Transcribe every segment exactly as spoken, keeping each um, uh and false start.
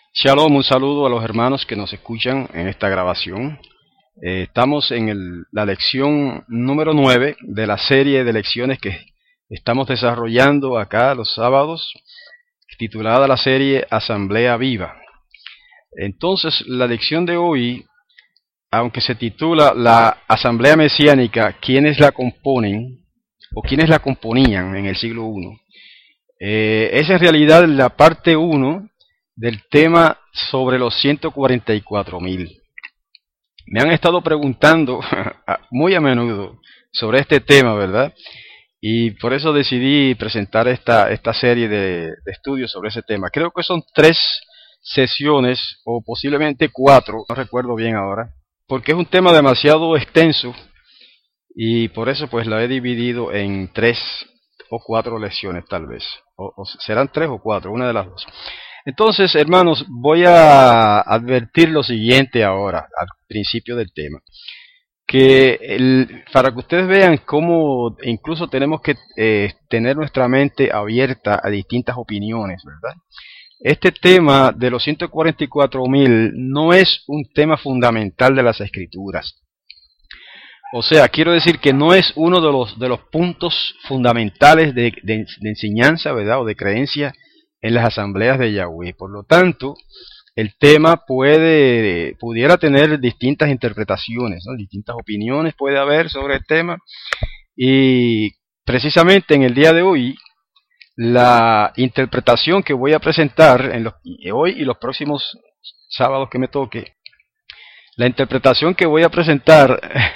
Shalom, un saludo a los hermanos que nos escuchan en esta grabación. Eh, estamos en el- la lección número nueve de la serie de lecciones que estamos desarrollando acá los sábados, titulada la serie Asamblea Viva. Entonces, la lección de hoy, aunque se titula la Asamblea Mesiánica, ¿quiénes la componen o quiénes la componían en el siglo primero? Eh, es en realidad la parte uno del tema sobre los ciento cuarenta y cuatro mil. Me han estado preguntando muy a menudo sobre este tema, ¿verdad? Y por eso decidí presentar esta, esta serie de, de estudios sobre ese tema. Creo que son tres sesiones o posiblemente cuatro, no recuerdo bien ahora, porque es un tema demasiado extenso y por eso pues lo he dividido en tres o cuatro lecciones tal vez, o, o serán tres o cuatro, una de las dos. Entonces, hermanos, voy a advertir lo siguiente ahora, al principio del tema, que el, para que ustedes vean cómo incluso tenemos que eh, tener nuestra mente abierta a distintas opiniones, ¿verdad? Este tema de los ciento cuarenta y cuatro mil no es un tema fundamental de las Escrituras. O sea, quiero decir que no es uno de los, de los puntos fundamentales de, de, de enseñanza, ¿verdad? O de creencia en las asambleas de Yahweh. Por lo tanto, el tema puede, pudiera tener distintas interpretaciones, ¿no? Distintas opiniones puede haber sobre el tema. Y precisamente en el día de hoy, la interpretación que voy a presentar en los, hoy y los próximos sábados que me toque, la interpretación que voy a presentar,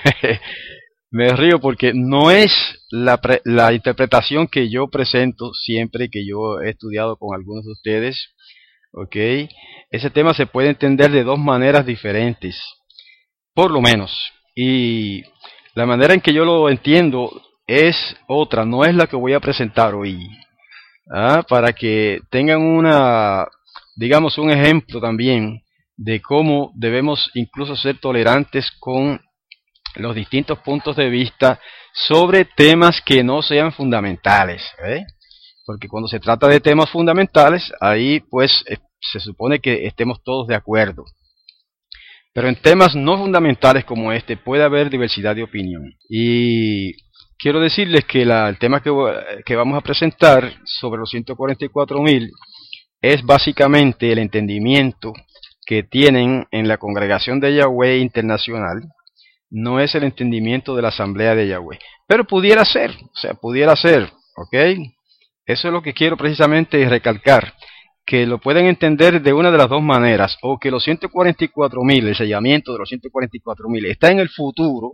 me río porque no es la, pre, la interpretación que yo presento siempre que yo he estudiado con algunos de ustedes, ¿ok? Ese tema se puede entender de dos maneras diferentes, por lo menos, y la manera en que yo lo entiendo es otra, no es la que voy a presentar hoy, ¿ah? Para que tengan una, digamos, un ejemplo también de cómo debemos incluso ser tolerantes con los distintos puntos de vista sobre temas que no sean fundamentales, ¿eh? Porque cuando se trata de temas fundamentales, ahí pues eh, se supone que estemos todos de acuerdo. Pero en temas no fundamentales como este puede haber diversidad de opinión. Y quiero decirles que la, el tema que, que vamos a presentar sobre los ciento cuarenta y cuatro mil es básicamente el entendimiento que tienen en la Congregación de Yahweh Internacional. No es el entendimiento de la Asamblea de Yahweh, pero pudiera ser, o sea, pudiera ser, ¿ok? Eso es lo que quiero precisamente recalcar, que lo pueden entender de una de las dos maneras, o que los ciento cuarenta y cuatro mil, el sellamiento de los ciento cuarenta y cuatro mil está en el futuro,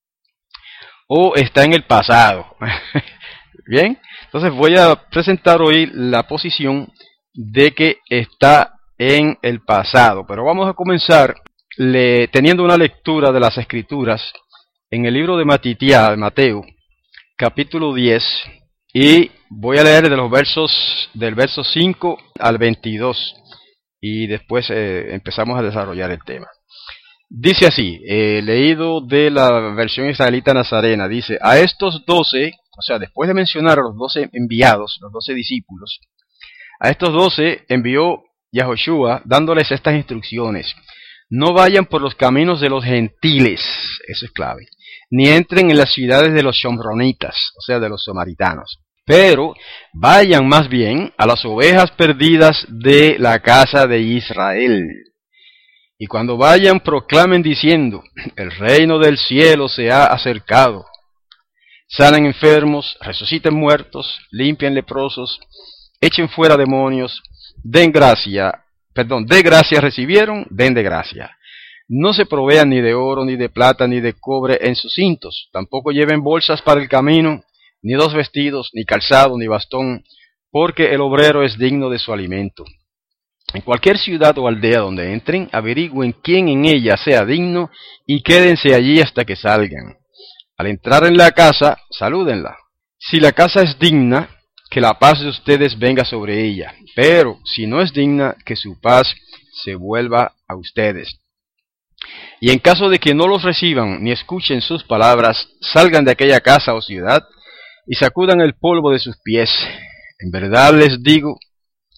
o está en el pasado. Bien, entonces voy a presentar hoy la posición de que está en el pasado, pero vamos a comenzar le, teniendo una lectura de las Escrituras en el libro de Matitiá, de Mateo, capítulo diez, y voy a leer de los versos del verso cinco al veintidós, y después eh, empezamos a desarrollar el tema. Dice así, eh, leído de la versión israelita nazarena, dice: a estos doce, o sea, después de mencionar a los doce enviados, los doce discípulos, a estos doce envió Yahoshua dándoles estas instrucciones: no vayan por los caminos de los gentiles, eso es clave, ni entren en las ciudades de los shomronitas, o sea, de los samaritanos, pero vayan más bien a las ovejas perdidas de la casa de Israel. Y cuando vayan, proclamen diciendo: el reino del cielo se ha acercado. Sanen enfermos, resuciten muertos, limpian leprosos, echen fuera demonios, den gracia, perdón, de gracia recibieron, den de gracia. No se provean ni de oro, ni de plata, ni de cobre en sus cintos, tampoco lleven bolsas para el camino, ni dos vestidos, ni calzado, ni bastón, porque el obrero es digno de su alimento. En cualquier ciudad o aldea donde entren, averigüen quién en ella sea digno, y quédense allí hasta que salgan. Al entrar en la casa, salúdenla. Si la casa es digna, que la paz de ustedes venga sobre ella, pero si no es digna, que su paz se vuelva a ustedes. Y en caso de que no los reciban ni escuchen sus palabras, salgan de aquella casa o ciudad y sacudan el polvo de sus pies. En verdad les digo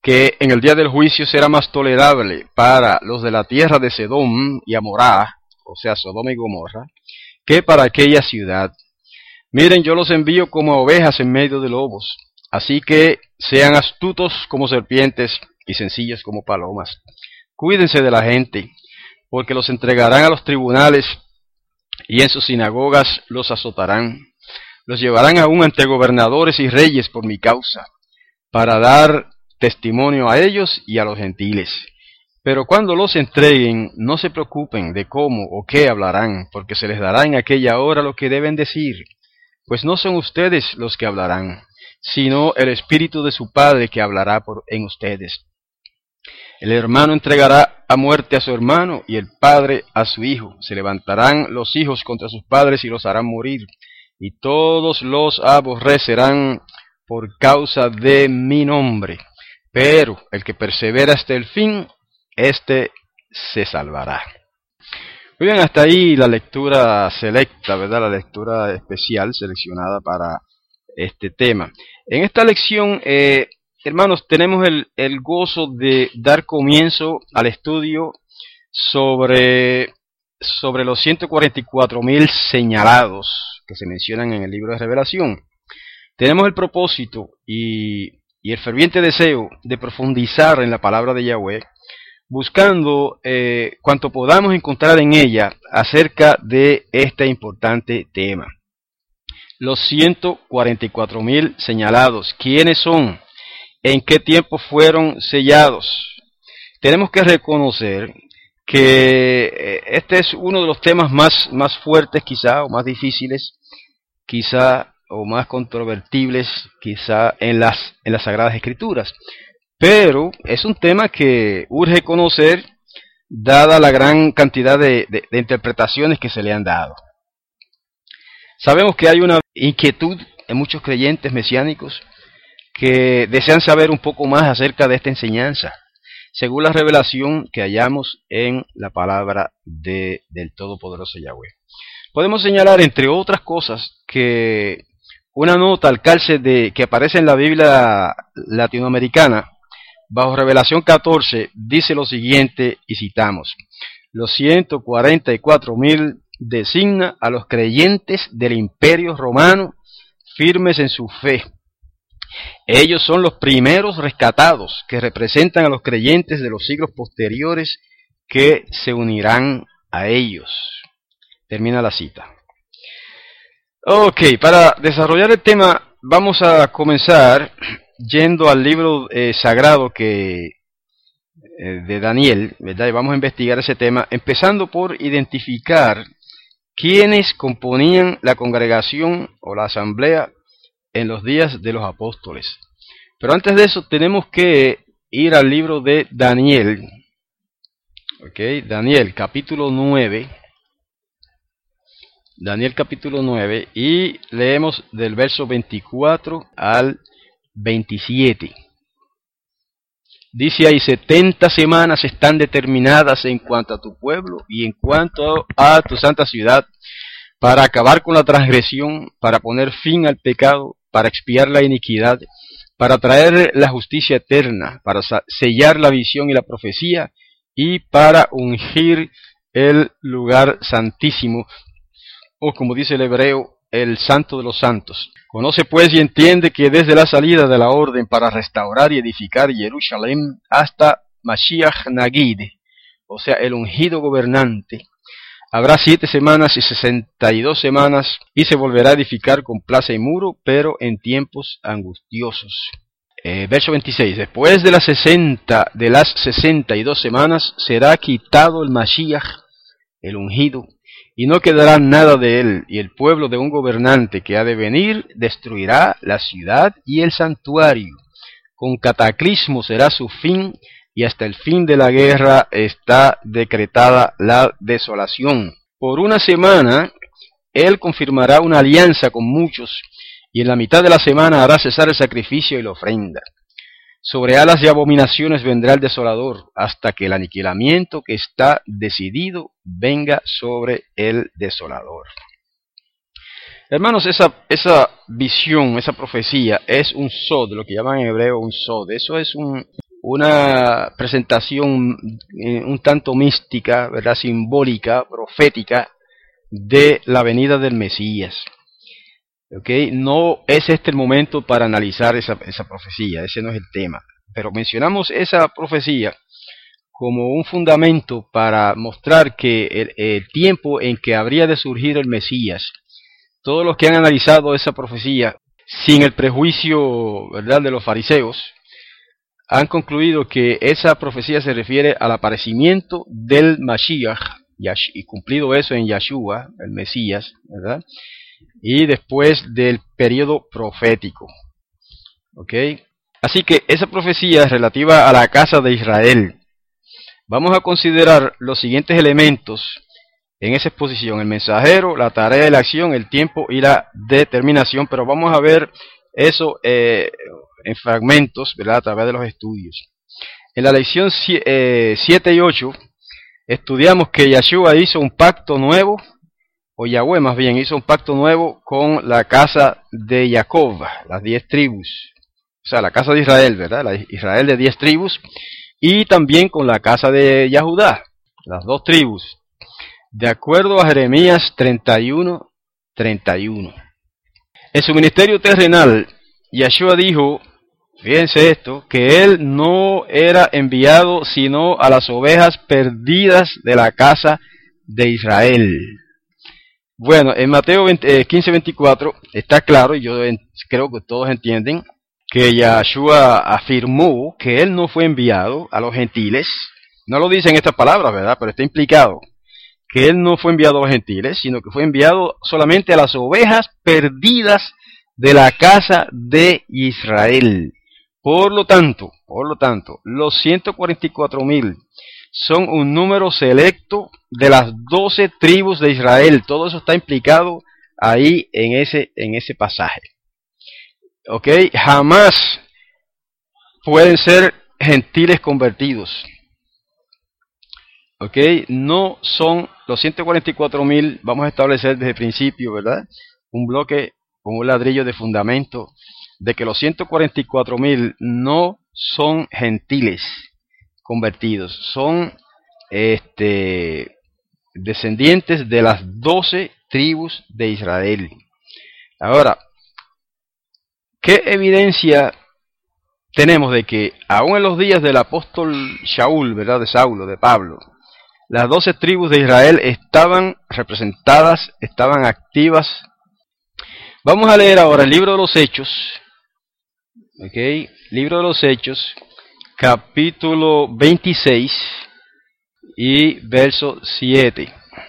que en el día del juicio será más tolerable para los de la tierra de Sedom y Amorá, o sea, Sodoma y Gomorra, que para aquella ciudad. Miren, yo los envío como ovejas en medio de lobos, así que sean astutos como serpientes y sencillos como palomas. Cuídense de la gente, porque los entregarán a los tribunales y en sus sinagogas los azotarán. Los llevarán aún ante gobernadores y reyes por mi causa, para dar testimonio a ellos y a los gentiles. Pero cuando los entreguen, no se preocupen de cómo o qué hablarán, porque se les dará en aquella hora lo que deben decir, pues no son ustedes los que hablarán, sino el Espíritu de su Padre que hablará por, en ustedes. El hermano entregará a muerte a su hermano y el padre a su hijo. Se levantarán los hijos contra sus padres y los harán morir, y todos los aborrecerán por causa de mi nombre. Pero el que persevera hasta el fin, éste se salvará. Muy bien, hasta ahí la lectura selecta, ¿verdad? La lectura especial seleccionada para este tema. En esta lección, eh, hermanos, tenemos el, el gozo de dar comienzo al estudio sobre, sobre los ciento cuarenta y cuatro mil señalados que se mencionan en el libro de Revelación. Tenemos el propósito y, y el ferviente deseo de profundizar en la palabra de Yahweh, buscando eh, cuanto podamos encontrar en ella acerca de este importante tema. Los ciento cuarenta y cuatro mil señalados, ¿quiénes son? ¿En qué tiempo fueron sellados? Tenemos que reconocer que este es uno de los temas más, más fuertes quizá, o más difíciles, quizá, o más controvertibles quizá en las, en las Sagradas Escrituras. Pero es un tema que urge conocer, dada la gran cantidad de, de, de interpretaciones que se le han dado. Sabemos que hay una inquietud en muchos creyentes mesiánicos que desean saber un poco más acerca de esta enseñanza, según la revelación que hallamos en la palabra de, del Todopoderoso Yahweh. Podemos señalar, entre otras cosas, que una nota al calce de, que aparece en la Biblia latinoamericana, bajo Revelación catorce, dice lo siguiente, y citamos: los ciento cuarenta y cuatro mil designa a los creyentes del Imperio Romano firmes en su fe. Ellos son los primeros rescatados que representan a los creyentes de los siglos posteriores que se unirán a ellos. Termina la cita. Ok, para desarrollar el tema vamos a comenzar yendo al libro eh, sagrado que, eh, de Daniel, ¿verdad? Y vamos a investigar ese tema, empezando por identificar quiénes componían la congregación o la asamblea en los días de los apóstoles. Pero antes de eso tenemos que ir al libro de Daniel. Okay, Daniel capítulo nueve. Daniel capítulo nueve y leemos del verso veinticuatro al veintisiete. Dice ahí: setenta semanas están determinadas en cuanto a tu pueblo y en cuanto a tu santa ciudad, para acabar con la transgresión, para poner fin al pecado, para expiar la iniquidad, para traer la justicia eterna, para sellar la visión y la profecía, y para ungir el lugar santísimo, o como dice el hebreo, el santo de los santos. Conoce pues y entiende que desde la salida de la orden para restaurar y edificar Jerusalén hasta Mashiach Nagid, o sea, el ungido gobernante, habrá siete semanas y sesenta y dos semanas, y se volverá a edificar con plaza y muro, pero en tiempos angustiosos. Eh, verso veintiséis. Después de las sesenta, de las sesenta y dos semanas, será quitado el Mashiach, el ungido, y no quedará nada de él, y el pueblo de un gobernante que ha de venir destruirá la ciudad y el santuario. Con cataclismo será su fin, y hasta el fin de la guerra está decretada la desolación. Por una semana él confirmará una alianza con muchos, y en la mitad de la semana hará cesar el sacrificio y la ofrenda. Sobre alas de abominaciones vendrá el desolador, hasta que el aniquilamiento que está decidido venga sobre el desolador. Hermanos, esa, esa visión, esa profecía es un sod, lo que llaman en hebreo un sod. Eso es un, una presentación un tanto mística, ¿verdad? Simbólica, profética, de la venida del Mesías. ¿Okay? No es este el momento para analizar esa, esa profecía, ese no es el tema. Pero mencionamos esa profecía como un fundamento para mostrar que el, el tiempo en que habría de surgir el Mesías, todos los que han analizado esa profecía sin el prejuicio, ¿verdad?, de los fariseos, han concluido que esa profecía se refiere al aparecimiento del Mashiach, y cumplido eso en Yahshua, el Mesías, ¿verdad?, y después del periodo profético. ¿Ok? Así que esa profecía es relativa a la casa de Israel. Vamos a considerar los siguientes elementos en esa exposición: el mensajero, la tarea de la acción, el tiempo y la determinación, pero vamos a ver eso eh, en fragmentos, ¿verdad?, a través de los estudios. En la lección siete y ocho estudiamos que Yahshua hizo un pacto nuevo, o Yahweh más bien hizo un pacto nuevo con la casa de Jacob, las diez tribus, o sea, la casa de Israel, ¿verdad?, la Israel de diez tribus, y también con la casa de Yahudá, las dos tribus, de acuerdo a Jeremías treinta y uno, treinta y uno. En su ministerio terrenal, Yahshua dijo, fíjense esto, que él no era enviado sino a las ovejas perdidas de la casa de Israel. Bueno, en Mateo quince veinticuatro está claro, y yo creo que todos entienden, que Yahshua afirmó que él no fue enviado a los gentiles. No lo dice en estas palabras, ¿verdad?, pero está implicado que él no fue enviado a los gentiles, sino que fue enviado solamente a las ovejas perdidas de la casa de Israel. Por lo tanto, por lo tanto, los ciento cuarenta y cuatro mil son un número selecto de las doce tribus de Israel. Todo eso está implicado ahí en ese, en ese pasaje. ¿Ok? Jamás pueden ser gentiles convertidos. ¿Ok? No son los ciento cuarenta y cuatro mil, vamos a establecer desde el principio, ¿verdad?, un bloque con un ladrillo de fundamento de que los ciento cuarenta y cuatro mil no son gentiles convertidos, son este, descendientes de las doce tribus de Israel. Ahora, ¿qué evidencia tenemos de que aún en los días del apóstol Shaul, ¿verdad?, de Saulo, de Pablo, las doce tribus de Israel estaban representadas, estaban activas? Vamos a leer ahora el libro de los Hechos, ¿ok? Libro de los Hechos, capítulo veintiséis y verso siete.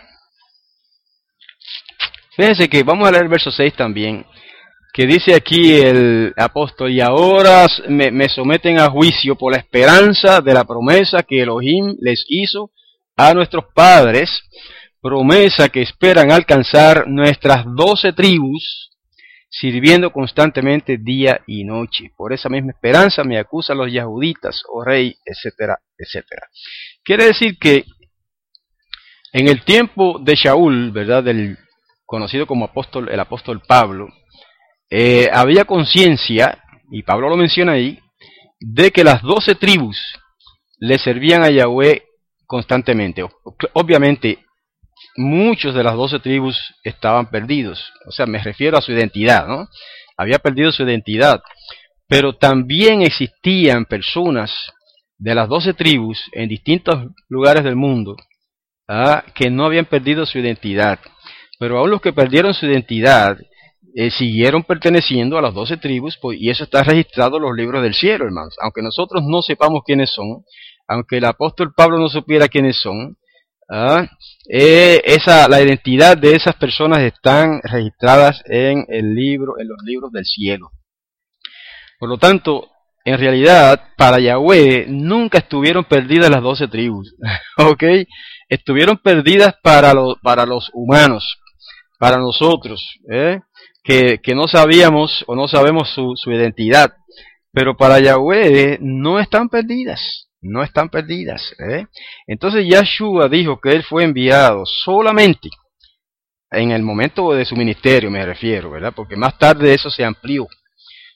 Fíjense que vamos a leer el verso seis también, que dice aquí el apóstol: y ahora me, me someten a juicio por la esperanza de la promesa que Elohim les hizo a nuestros padres, promesa que esperan alcanzar nuestras doce tribus, sirviendo constantemente día y noche. Por esa misma esperanza me acusan los yahuditas, oh rey, etcétera, etcétera. Quiere decir que en el tiempo de Shaul, ¿verdad?, del conocido como apóstol, el apóstol Pablo, eh, había conciencia, y Pablo lo menciona ahí, de que las doce tribus le servían a Yahweh constantemente. Obviamente, muchos de las doce tribus estaban perdidos, o sea, me refiero a su identidad, ¿no? Había perdido su identidad, pero también existían personas de las doce tribus en distintos lugares del mundo, ¿ah?, que no habían perdido su identidad, pero aún los que perdieron su identidad eh, siguieron perteneciendo a las doce tribus, pues, y eso está registrado en los libros del cielo, hermanos. Aunque nosotros no sepamos quiénes son, aunque el apóstol Pablo no supiera quiénes son, ¿ah?, eh, esa, la identidad de esas personas están registradas en el libro, en los libros del cielo. Por lo tanto, en realidad, para Yahweh nunca estuvieron perdidas las doce tribus, ¿ok? Estuvieron perdidas para los, para los humanos, para nosotros, ¿eh?, que, que no sabíamos o no sabemos su, su identidad, pero para Yahweh no están perdidas. No están perdidas, ¿eh? Entonces Yahshua dijo que él fue enviado solamente en el momento de su ministerio, me refiero, ¿verdad?, porque más tarde eso se amplió.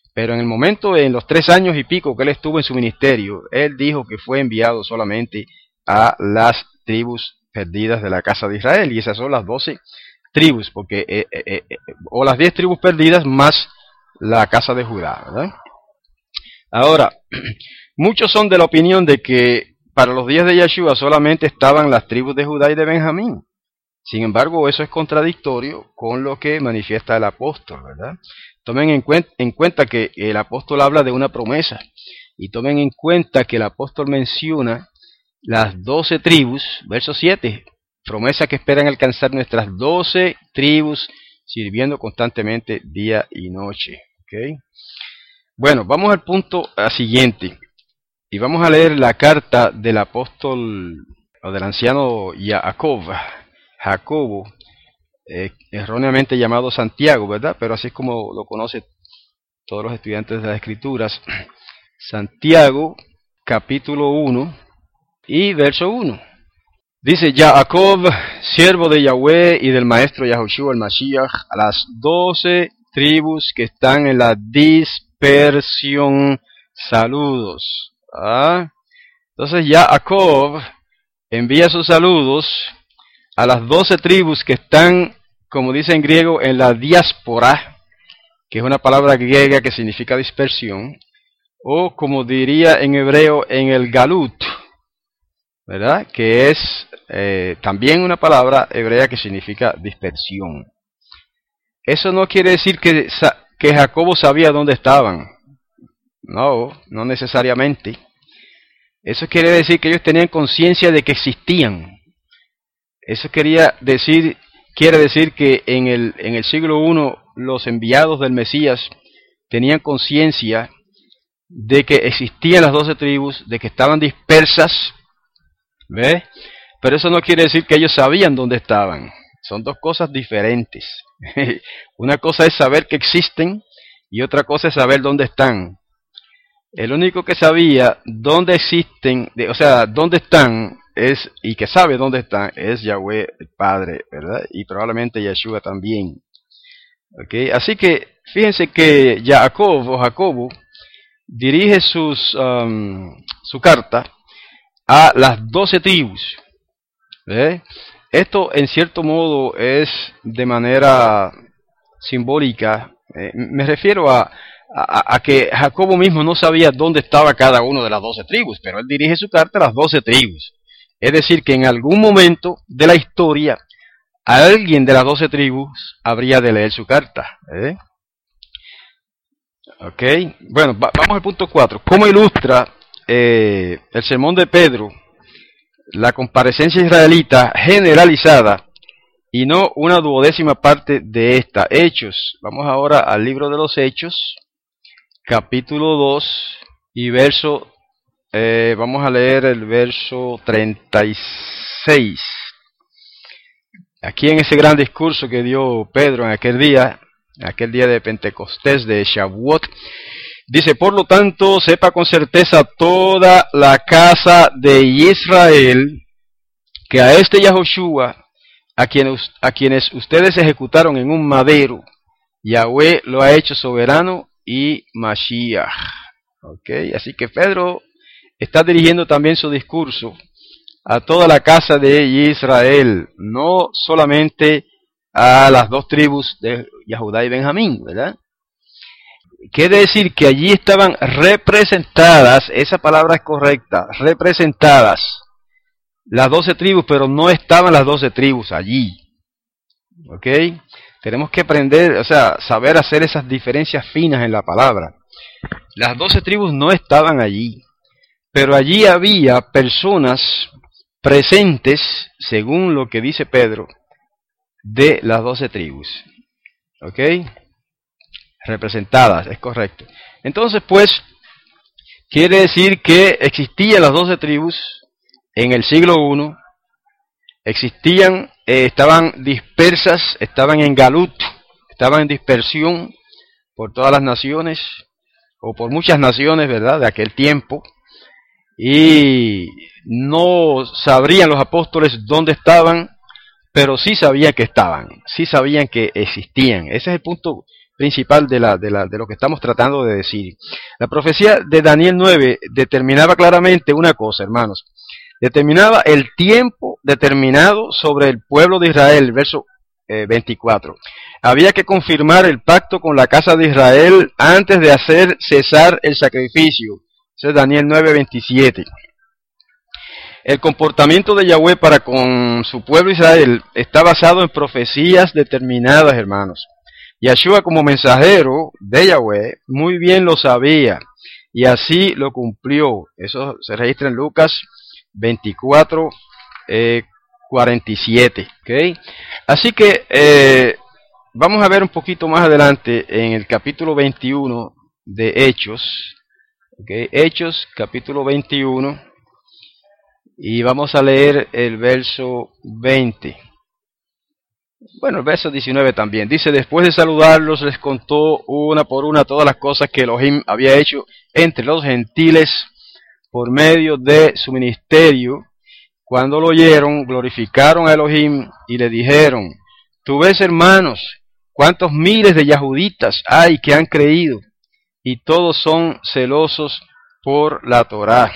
Pero en el momento, en los tres años y pico que él estuvo en su ministerio, él dijo que fue enviado solamente a las tribus perdidas de la casa de Israel, y esas son las doce tribus, porque eh, eh, eh, o las diez tribus perdidas más la casa de Judá, ¿verdad? Ahora, muchos son de la opinión de que para los días de Yeshua solamente estaban las tribus de Judá y de Benjamín. Sin embargo, eso es contradictorio con lo que manifiesta el apóstol, ¿verdad? Tomen en cuenta, en cuenta que el apóstol habla de una promesa, y tomen en cuenta que el apóstol menciona las doce tribus, verso siete, promesa que esperan alcanzar nuestras doce tribus, sirviendo constantemente día y noche. ¿Okay? Bueno, vamos al punto siguiente, y vamos a leer la carta del apóstol, o del anciano Jacob, Jacobo, eh, erróneamente llamado Santiago, ¿verdad? Pero así es como lo conocen todos los estudiantes de las Escrituras. Santiago, capítulo uno, y verso uno. Dice: Jacob, siervo de Yahweh y del maestro Yahushua el Mashiach, a las doce tribus que están en la dispersión, saludos. ¿Ah? Entonces Jacob envía sus saludos a las doce tribus que están, como dice en griego, en la diáspora, que es una palabra griega que significa dispersión, o como diría en hebreo, en el galut, ¿verdad? Que es eh, también una palabra hebrea que significa dispersión. Eso no quiere decir que, que Jacobo sabía dónde estaban. No, no necesariamente. Eso quiere decir que ellos tenían conciencia de que existían. Eso quería decir, quiere decir que en el, en el siglo primero los enviados del Mesías tenían conciencia de que existían las doce tribus, de que estaban dispersas, ¿ves? Pero eso no quiere decir que ellos sabían dónde estaban. Son dos cosas diferentes. Una cosa es saber que existen y otra cosa es saber dónde están. El único que sabía dónde existen, o sea, dónde están, es y que sabe dónde están, es Yahweh el Padre, ¿verdad? Y probablemente Yeshua también. ¿Okay? Así que fíjense que Jacob o Jacobo dirige sus, um, su carta a las doce tribus. ¿Ve? Esto en cierto modo es de manera simbólica. Eh, me refiero a, a, a que Jacobo mismo no sabía dónde estaba cada uno de las doce tribus, pero él dirige su carta a las doce tribus. Es decir, que en algún momento de la historia, alguien de las doce tribus habría de leer su carta. ¿Eh? Ok, bueno, va, vamos al punto cuatro. ¿Cómo ilustra eh, el sermón de Pedro la comparecencia israelita generalizada y no una duodécima parte de esta? Hechos. Vamos ahora al libro de los Hechos, capítulo dos y verso, eh, vamos a leer el verso treinta y seis. Aquí en ese gran discurso que dio Pedro en aquel día, aquel día de Pentecostés, de Shavuot, dice: por lo tanto, sepa con certeza toda la casa de Israel que a este Yahushua, a quienes, a quienes ustedes ejecutaron en un madero, Yahweh lo ha hecho soberano y Mashiach. Okay, así que Pedro está dirigiendo también su discurso a toda la casa de Israel, no solamente a las dos tribus de Judá y Benjamín, ¿verdad? Quiere decir que allí estaban representadas, esa palabra es correcta, representadas las doce tribus, pero no estaban las doce tribus allí. ¿Ok? Tenemos que aprender, o sea, saber hacer esas diferencias finas en la palabra. Las doce tribus no estaban allí, pero allí había personas presentes, según lo que dice Pedro, de las doce tribus. ¿Ok? Representadas, es correcto. Entonces, pues, quiere decir que existían las doce tribus en el siglo primero, existían, eh, estaban dispersas, estaban en galut, estaban en dispersión por todas las naciones, o por muchas naciones, ¿verdad?, de aquel tiempo, y no sabrían los apóstoles dónde estaban, pero sí sabían que estaban, sí sabían que existían. Ese es el punto principal de, la, de, la, de lo que estamos tratando de decir. La profecía de Daniel nueve determinaba claramente una cosa, hermanos. Determinaba el tiempo determinado sobre el pueblo de Israel, verso eh, veinticuatro. Había que confirmar el pacto con la casa de Israel antes de hacer cesar el sacrificio. Eso es Daniel nueve veintisiete. El comportamiento de Yahweh para con su pueblo Israel está basado en profecías determinadas, hermanos. Yahshua, como mensajero de Yahweh, muy bien lo sabía y así lo cumplió. Eso se registra en Lucas veinticuatro, eh, cuarenta y siete. ¿Okay? Así que eh, vamos a ver un poquito más adelante en el capítulo veintiuno de Hechos. ¿Okay? Hechos, capítulo veintiuno. Y vamos a leer el verso veinte. Bueno, el verso diecinueve también. Dice, después de saludarlos, les contó una por una todas las cosas que Elohim había hecho entre los gentiles por medio de su ministerio. Cuando lo oyeron, glorificaron a Elohim y le dijeron, tú ves, hermanos, cuántos miles de yahuditas hay que han creído, y todos son celosos por la Torá.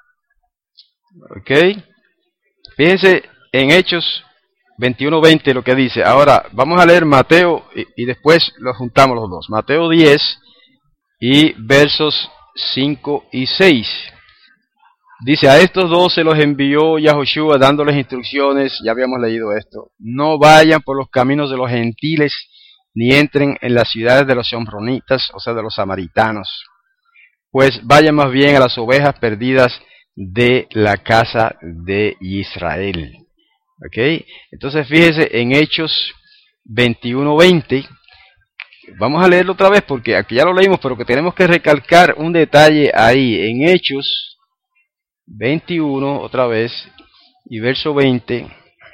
Ok, fíjense en Hechos veintiuno veinte lo que dice. Ahora vamos a leer Mateo y, y después los juntamos los dos. Mateo diez y versos cinco y seis. Dice, a estos dos se los envió Yahushua dándoles instrucciones, ya habíamos leído esto. No vayan por los caminos de los gentiles, ni entren en las ciudades de los shomronitas, o sea de los samaritanos. Pues vayan más bien a las ovejas perdidas de la casa de Israel. ¿Ok? Entonces fíjese en Hechos veintiuno veinte. Vamos a leerlo otra vez porque aquí ya lo leímos, pero que tenemos que recalcar un detalle ahí. En Hechos veintiuno, otra vez, y verso veinte.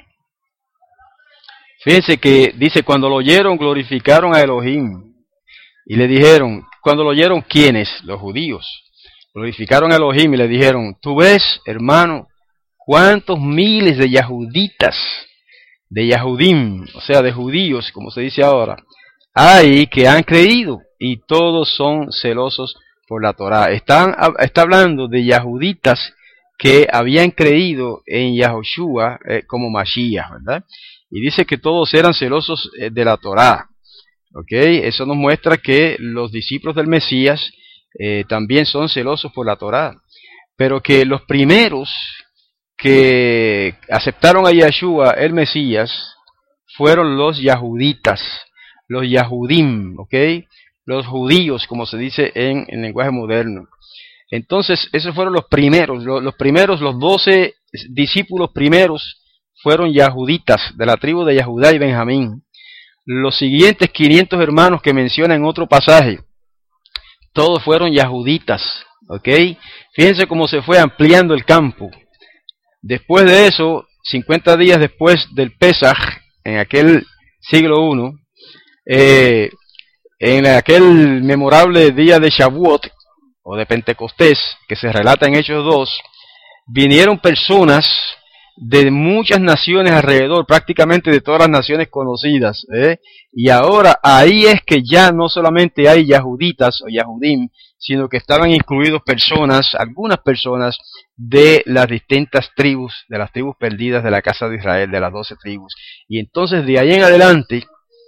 Fíjense que dice, cuando lo oyeron, glorificaron a Elohim. Y le dijeron, cuando lo oyeron, ¿quiénes? Los judíos. Glorificaron a Elohim y le dijeron, tú ves, hermano, cuántos miles de yahuditas, de yahudim, o sea, de judíos, como se dice ahora, hay que han creído, y todos son celosos por la Torá. Están, está hablando de yahuditas que habían creído en Yahushua eh, como Mashiach, ¿verdad? Y dice que todos eran celosos eh, de la Torá. ¿Ok? Eso nos muestra que los discípulos del Mesías eh, también son celosos por la Torá. Pero que los primeros que aceptaron a Yahshua, el Mesías, fueron los yahuditas, los yahudim, ¿ok? Los judíos, como se dice en el lenguaje moderno. Entonces, esos fueron los primeros, los, los primeros, los doce discípulos primeros fueron yahuditas, de la tribu de Yahudá y Benjamín. Los siguientes quinientos hermanos que menciona en otro pasaje, todos fueron yahuditas, ¿ok? Fíjense cómo se fue ampliando el campo. Después de eso, cincuenta días después del Pesaj, en aquel siglo primero, eh, en aquel memorable día de Shavuot, o de Pentecostés, que se relata en Hechos dos, vinieron personas de muchas naciones alrededor, prácticamente de todas las naciones conocidas, ¿eh? Y ahora ahí es que ya no solamente hay yahuditas o yahudim, sino que estaban incluidos personas, algunas personas de las distintas tribus, de las tribus perdidas de la casa de Israel, de las doce tribus. Y entonces de ahí en adelante,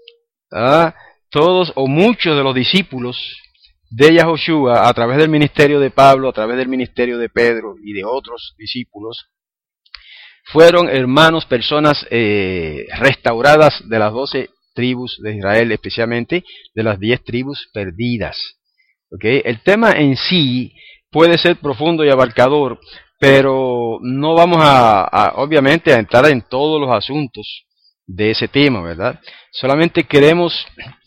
¿ah? todos o muchos de los discípulos de Yahushua, a través del ministerio de Pablo, a través del ministerio de Pedro y de otros discípulos, fueron hermanos, personas eh, restauradas de las doce tribus de Israel, especialmente de las diez tribus perdidas. ¿Okay? El tema en sí puede ser profundo y abarcador, pero no vamos a, a, obviamente, a entrar en todos los asuntos de ese tema, ¿verdad? Solamente queremos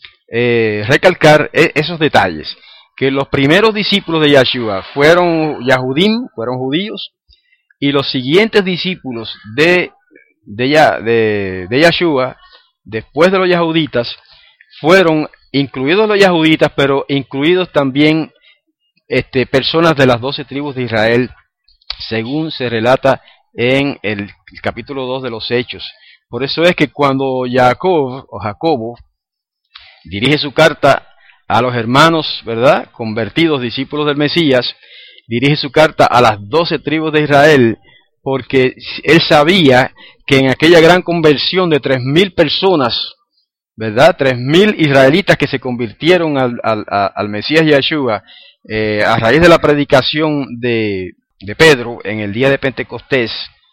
eh, recalcar e esos detalles, que los primeros discípulos de Yahshua fueron Yahudim, fueron judíos, y los siguientes discípulos de, de, de, de Yahshua, después de los yahuditas, fueron incluidos los yahuditas, pero incluidos también este, personas de las doce tribus de Israel, según se relata en el capítulo dos de los Hechos. Por eso es que cuando Jacob, o Jacobo, dirige su carta a los hermanos, ¿verdad?, convertidos, discípulos del Mesías, dirige su carta a las doce tribus de Israel, porque él sabía que en aquella gran conversión de tres mil personas, ¿verdad?, tres mil israelitas que se convirtieron al, al, al Mesías Yeshua, eh, a raíz de la predicación de, de Pedro en el día de Pentecostés.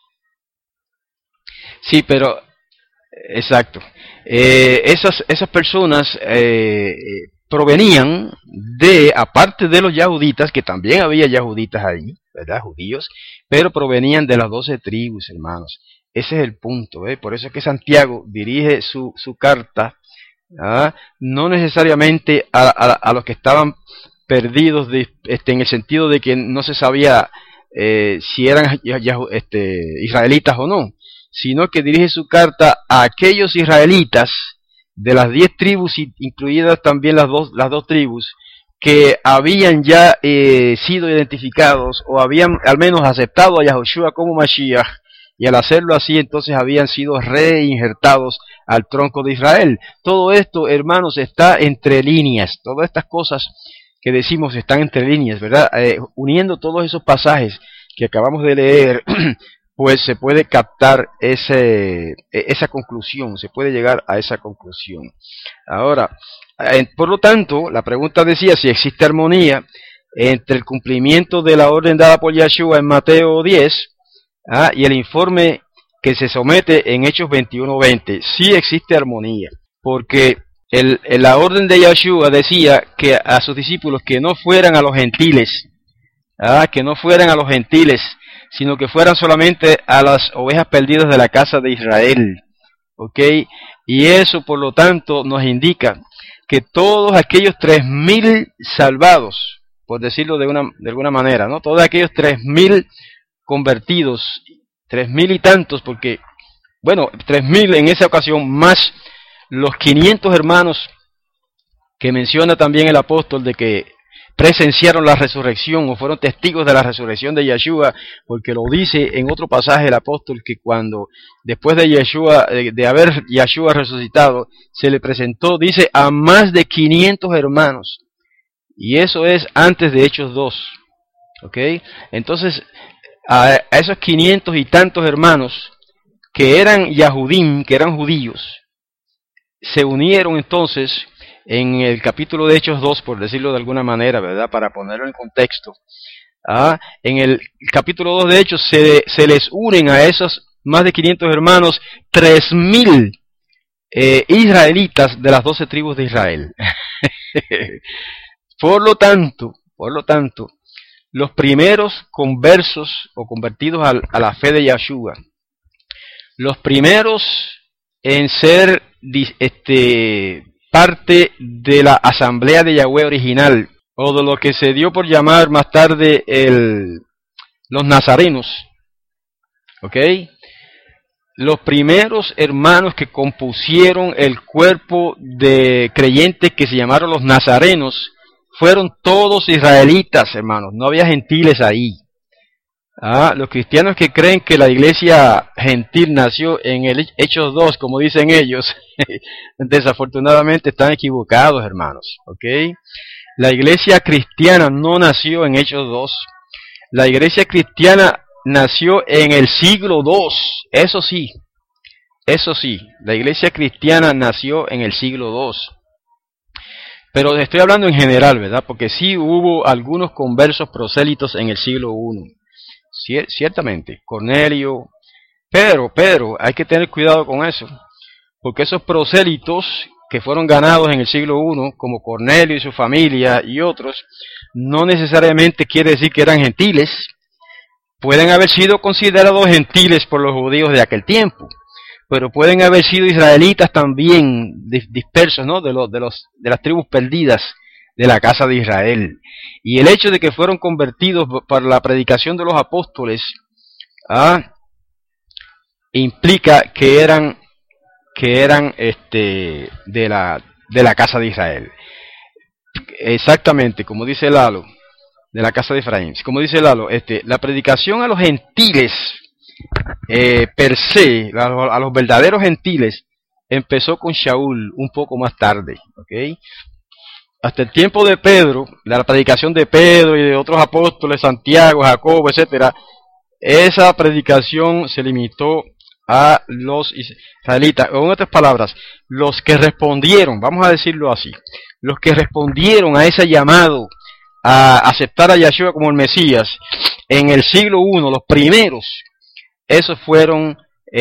Sí, pero, exacto, eh, esas, esas personas eh, provenían de, aparte de los yahuditas, que también había yahuditas ahí, ¿verdad?, judíos, pero provenían de las doce tribus, hermanos. Ese es el punto, ¿eh? Por eso es que Santiago dirige su, su carta, ¿ah?, no necesariamente a, a, a los que estaban perdidos de, este, en el sentido de que no se sabía eh, si eran ya, ya, este, israelitas o no, sino que dirige su carta a aquellos israelitas de las diez tribus, incluidas también las dos, las dos tribus, que habían ya eh, sido identificados o habían al menos aceptado a Yahushua como Mashiach, y al hacerlo así entonces habían sido reinjertados al tronco de Israel. Todo esto, hermanos, está entre líneas. Todas estas cosas que decimos están entre líneas, ¿verdad? Eh, uniendo todos esos pasajes que acabamos de leer, pues se puede captar ese, esa conclusión, se puede llegar a esa conclusión. Ahora, eh, por lo tanto, la pregunta decía si existe armonía entre el cumplimiento de la orden dada por Yeshua en Mateo diez, Ah, y el informe que se somete en Hechos veintiuno veinte. Sí existe armonía, porque el, el, la orden de Yeshua decía que a sus discípulos que no fueran a los gentiles, ah, que no fueran a los gentiles, sino que fueran solamente a las ovejas perdidas de la casa de Israel. ¿Ok? Y eso, por lo tanto, nos indica que todos aquellos tres mil salvados, por decirlo de, una, de alguna manera, ¿no?, todos aquellos tres mil convertidos, tres mil y tantos, porque, bueno, tres mil en esa ocasión, más los quinientos hermanos que menciona también el apóstol de que presenciaron la resurrección o fueron testigos de la resurrección de Yeshua, porque lo dice en otro pasaje el apóstol que cuando después de Yeshua, de, de haber Yeshua resucitado, se le presentó, dice, a más de quinientos hermanos, y eso es antes de Hechos dos, ¿ok? Entonces, a esos quinientos y tantos hermanos que eran Yahudim, que eran judíos, se unieron entonces en el capítulo de Hechos dos, por decirlo de alguna manera, ¿verdad?, para ponerlo en contexto. ¿Ah? En el capítulo dos de Hechos se, se les unen a esos más de quinientos hermanos tres mil eh, israelitas de las doce tribus de Israel. Por lo tanto, por lo tanto, los primeros conversos o convertidos a, a la fe de Yeshua, los primeros en ser este, parte de la asamblea de Yahweh original, o de lo que se dio por llamar más tarde el, los nazarenos, ¿ok? Los primeros hermanos que compusieron el cuerpo de creyentes que se llamaron los nazarenos, fueron todos israelitas, hermanos, no había gentiles ahí. Ah, los cristianos que creen que la iglesia gentil nació en el Hechos dos, como dicen ellos, desafortunadamente están equivocados, hermanos, ¿ok? La iglesia cristiana no nació en Hechos dos, la iglesia cristiana nació en el siglo dos, eso sí, eso sí, la iglesia cristiana nació en el siglo dos. Pero estoy hablando en general, ¿verdad? Porque sí hubo algunos conversos prosélitos en el siglo uno. Cier- ciertamente, Cornelio, pero, pero, hay que tener cuidado con eso. Porque esos prosélitos que fueron ganados en el siglo uno, como Cornelio y su familia y otros, no necesariamente quiere decir que eran gentiles. Pueden haber sido considerados gentiles por los judíos de aquel tiempo, pero pueden haber sido israelitas también dispersos, ¿no?, de los de los de las tribus perdidas de la casa de Israel. Y el hecho de que fueron convertidos por la predicación de los apóstoles, ¿ah?, implica que eran que eran este de la de la casa de Israel. Exactamente, como dice Lalo, de la casa de Efraín. Como dice Lalo, este la predicación a los gentiles, Eh, per se, a los, a los verdaderos gentiles, empezó con Shaul un poco más tarde, ¿ok? Hasta el tiempo de Pedro, la predicación de Pedro y de otros apóstoles, Santiago, Jacobo, etcétera, esa predicación se limitó a los israelitas. En otras palabras, los que respondieron, vamos a decirlo así, los que respondieron a ese llamado a aceptar a Yeshua como el Mesías en el siglo primero, los primeros, esos fueron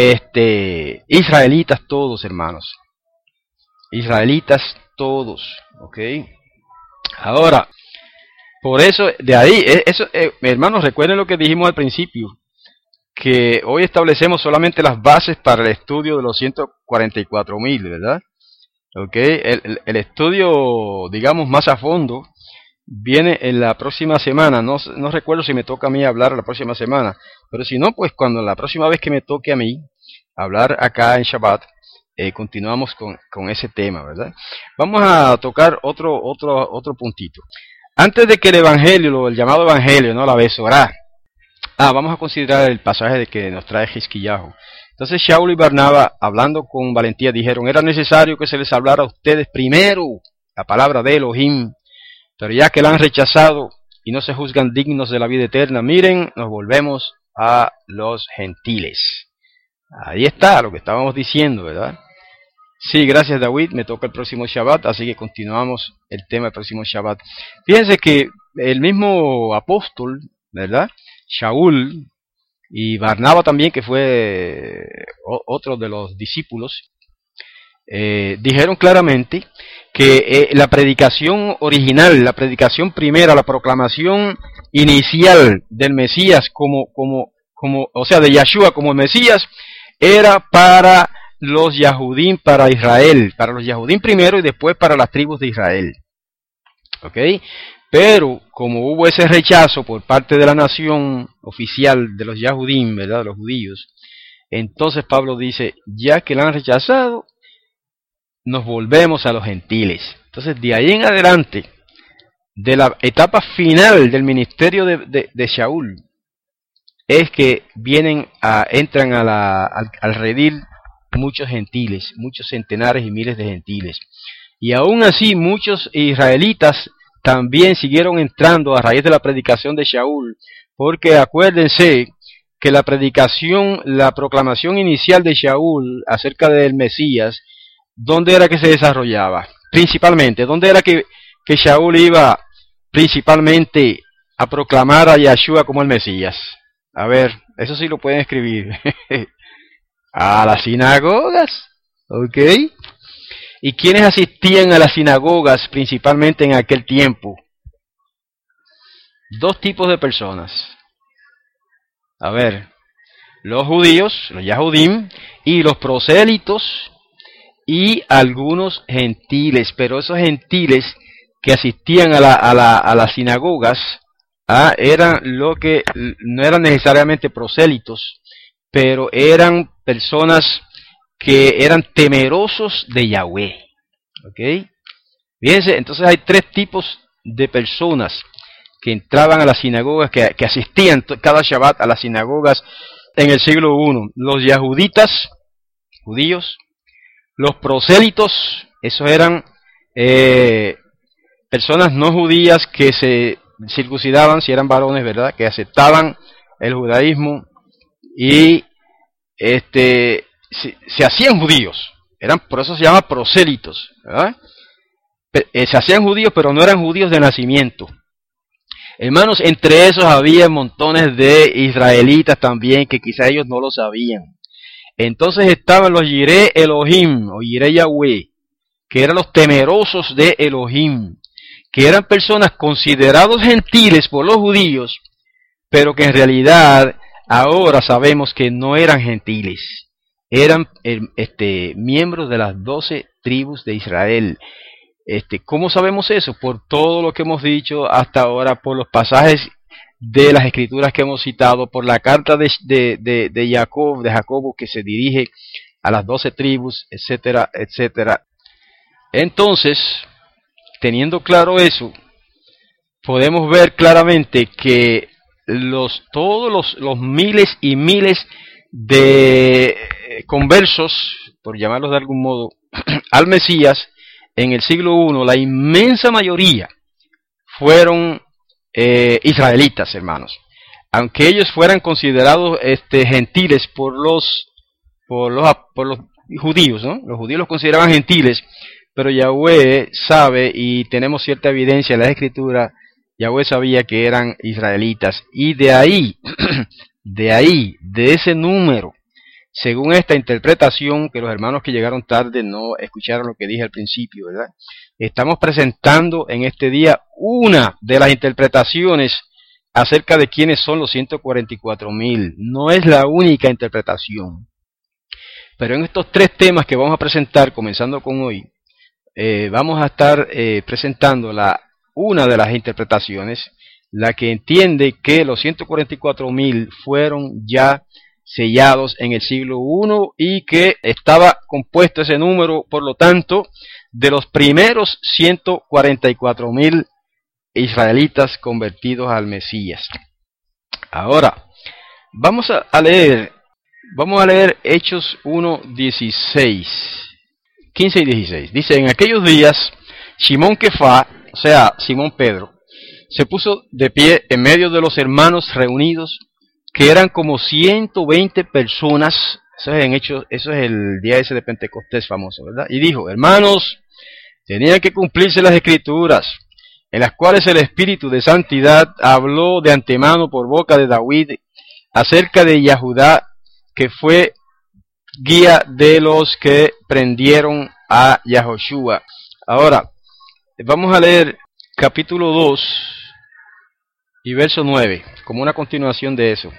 este, israelitas todos, hermanos. Israelitas todos, ¿ok? Ahora, por eso, de ahí, eso, eh, hermanos, recuerden lo que dijimos al principio, que hoy establecemos solamente las bases para el estudio de los ciento cuarenta y cuatro mil, ¿verdad? ¿Ok? El, el, el estudio, digamos, más a fondo, viene en la próxima semana. No, no recuerdo si me toca a mí hablar la próxima semana, pero si no, pues cuando la próxima vez que me toque a mí hablar acá en Shabbat, eh, continuamos con, con ese tema, ¿verdad? Vamos a tocar otro, otro, otro puntito. Antes de que el evangelio, el llamado evangelio, ¿no? La Besorá. Ah, vamos a considerar el pasaje de que nos trae Hizquillahu. Entonces Shaul y Barnaba, hablando con valentía, dijeron, era necesario que se les hablara a ustedes primero la palabra de Elohim, pero ya que la han rechazado y no se juzgan dignos de la vida eterna, miren, nos volvemos a los gentiles. Ahí está lo que estábamos diciendo, ¿verdad? Sí, gracias David, me toca el próximo Shabbat, así que continuamos el tema del próximo Shabbat. Fíjense que el mismo apóstol, ¿verdad? Shaul y Barnaba también, que fue otro de los discípulos, eh, dijeron claramente que eh, la predicación original, la predicación primera, la proclamación inicial del Mesías como, como, como, o sea, de Yeshua como Mesías, era para los Yahudim, para Israel, para los Yahudim primero y después para las tribus de Israel. ¿Ok? Pero como hubo ese rechazo por parte de la nación oficial de los Yahudim, ¿verdad? De los judíos, entonces Pablo dice, ya que la han rechazado, nos volvemos a los gentiles. Entonces de ahí en adelante, de la etapa final del ministerio de, de, de Shaul, es que vienen a, entran a la, al, al redil muchos gentiles, muchos centenares y miles de gentiles. Y aún así muchos israelitas también siguieron entrando a raíz de la predicación de Shaul, porque acuérdense que la predicación, la proclamación inicial de Shaul acerca del Mesías, ¿dónde era que se desarrollaba? Principalmente, ¿dónde era que, que Shaul iba principalmente a proclamar a Yeshua como el Mesías? A ver, eso sí lo pueden escribir. A las sinagogas, ¿ok? ¿Y quiénes asistían a las sinagogas principalmente en aquel tiempo? Dos tipos de personas. A ver, los judíos, los Yahudim, y los prosélitos, y algunos gentiles, pero esos gentiles que asistían a, la, a, la, a las sinagogas, ah, eran lo que no eran necesariamente prosélitos, pero eran personas que eran temerosos de Yahweh. ¿Ok? Fíjense, entonces hay tres tipos de personas que entraban a las sinagogas, que, que asistían cada Shabbat a las sinagogas en el siglo primero. Los yahuditas, judíos, los prosélitos, esos eran eh, personas no judías que se circuncidaban, si eran varones, ¿verdad? Que aceptaban el judaísmo y este se, se hacían judíos, eran, por eso se llama prosélitos, ¿verdad? Se hacían judíos, pero no eran judíos de nacimiento. Hermanos, entre esos había montones de israelitas también, que quizá ellos no lo sabían. Entonces estaban los Yireh Elohim, o Yireh Yahweh, que eran los temerosos de Elohim, que eran personas considerados gentiles por los judíos, pero que en realidad ahora sabemos que no eran gentiles. Eran este, miembros de las doce tribus de Israel. Este, ¿Cómo sabemos eso? Por todo lo que hemos dicho hasta ahora, por los pasajes de las escrituras que hemos citado, por la carta de, de, de, de Jacob, de Jacobo, que se dirige a las doce tribus, etcétera, etcétera. Entonces, teniendo claro eso, podemos ver claramente que los, todos los, los miles y miles de conversos, por llamarlos de algún modo, al Mesías en el siglo primero, la inmensa mayoría fueron eh, israelitas, hermanos. Aunque ellos fueran considerados este, gentiles por los, por los, por los judíos, ¿no? Los judíos los consideraban gentiles, pero Yahweh sabe, y tenemos cierta evidencia en la Escritura, Yahweh sabía que eran israelitas, y de ahí, de ahí, de ese número, según esta interpretación, que los hermanos que llegaron tarde no escucharon lo que dije al principio, ¿verdad? Estamos presentando en este día una de las interpretaciones acerca de quiénes son los ciento cuarenta y cuatro mil. No es la única interpretación. Pero en estos tres temas que vamos a presentar, comenzando con hoy, eh, vamos a estar eh, presentando la, una de las interpretaciones, la que entiende que los ciento cuarenta y cuatro mil fueron ya sellados en el siglo primero y que estaba compuesto ese número, por lo tanto, de los primeros ciento cuarenta y cuatro mil israelitas convertidos al Mesías. Ahora, vamos a, a leer, vamos a leer Hechos uno, dieciséis, quince y dieciséis. Dice, en aquellos días, Simón Kefá, o sea, Simón Pedro, se puso de pie en medio de los hermanos reunidos, que eran como ciento veinte personas. Eso es en Hechos, eso es el día ese de Pentecostés famoso, ¿verdad? Y dijo, hermanos, tenían que cumplirse las Escrituras, en las cuales el Espíritu de Santidad habló de antemano por boca de David acerca de Yahudá, que fue guía de los que prendieron a Yahoshua. Ahora, vamos a leer capítulo dos y verso nueve, como una continuación de eso.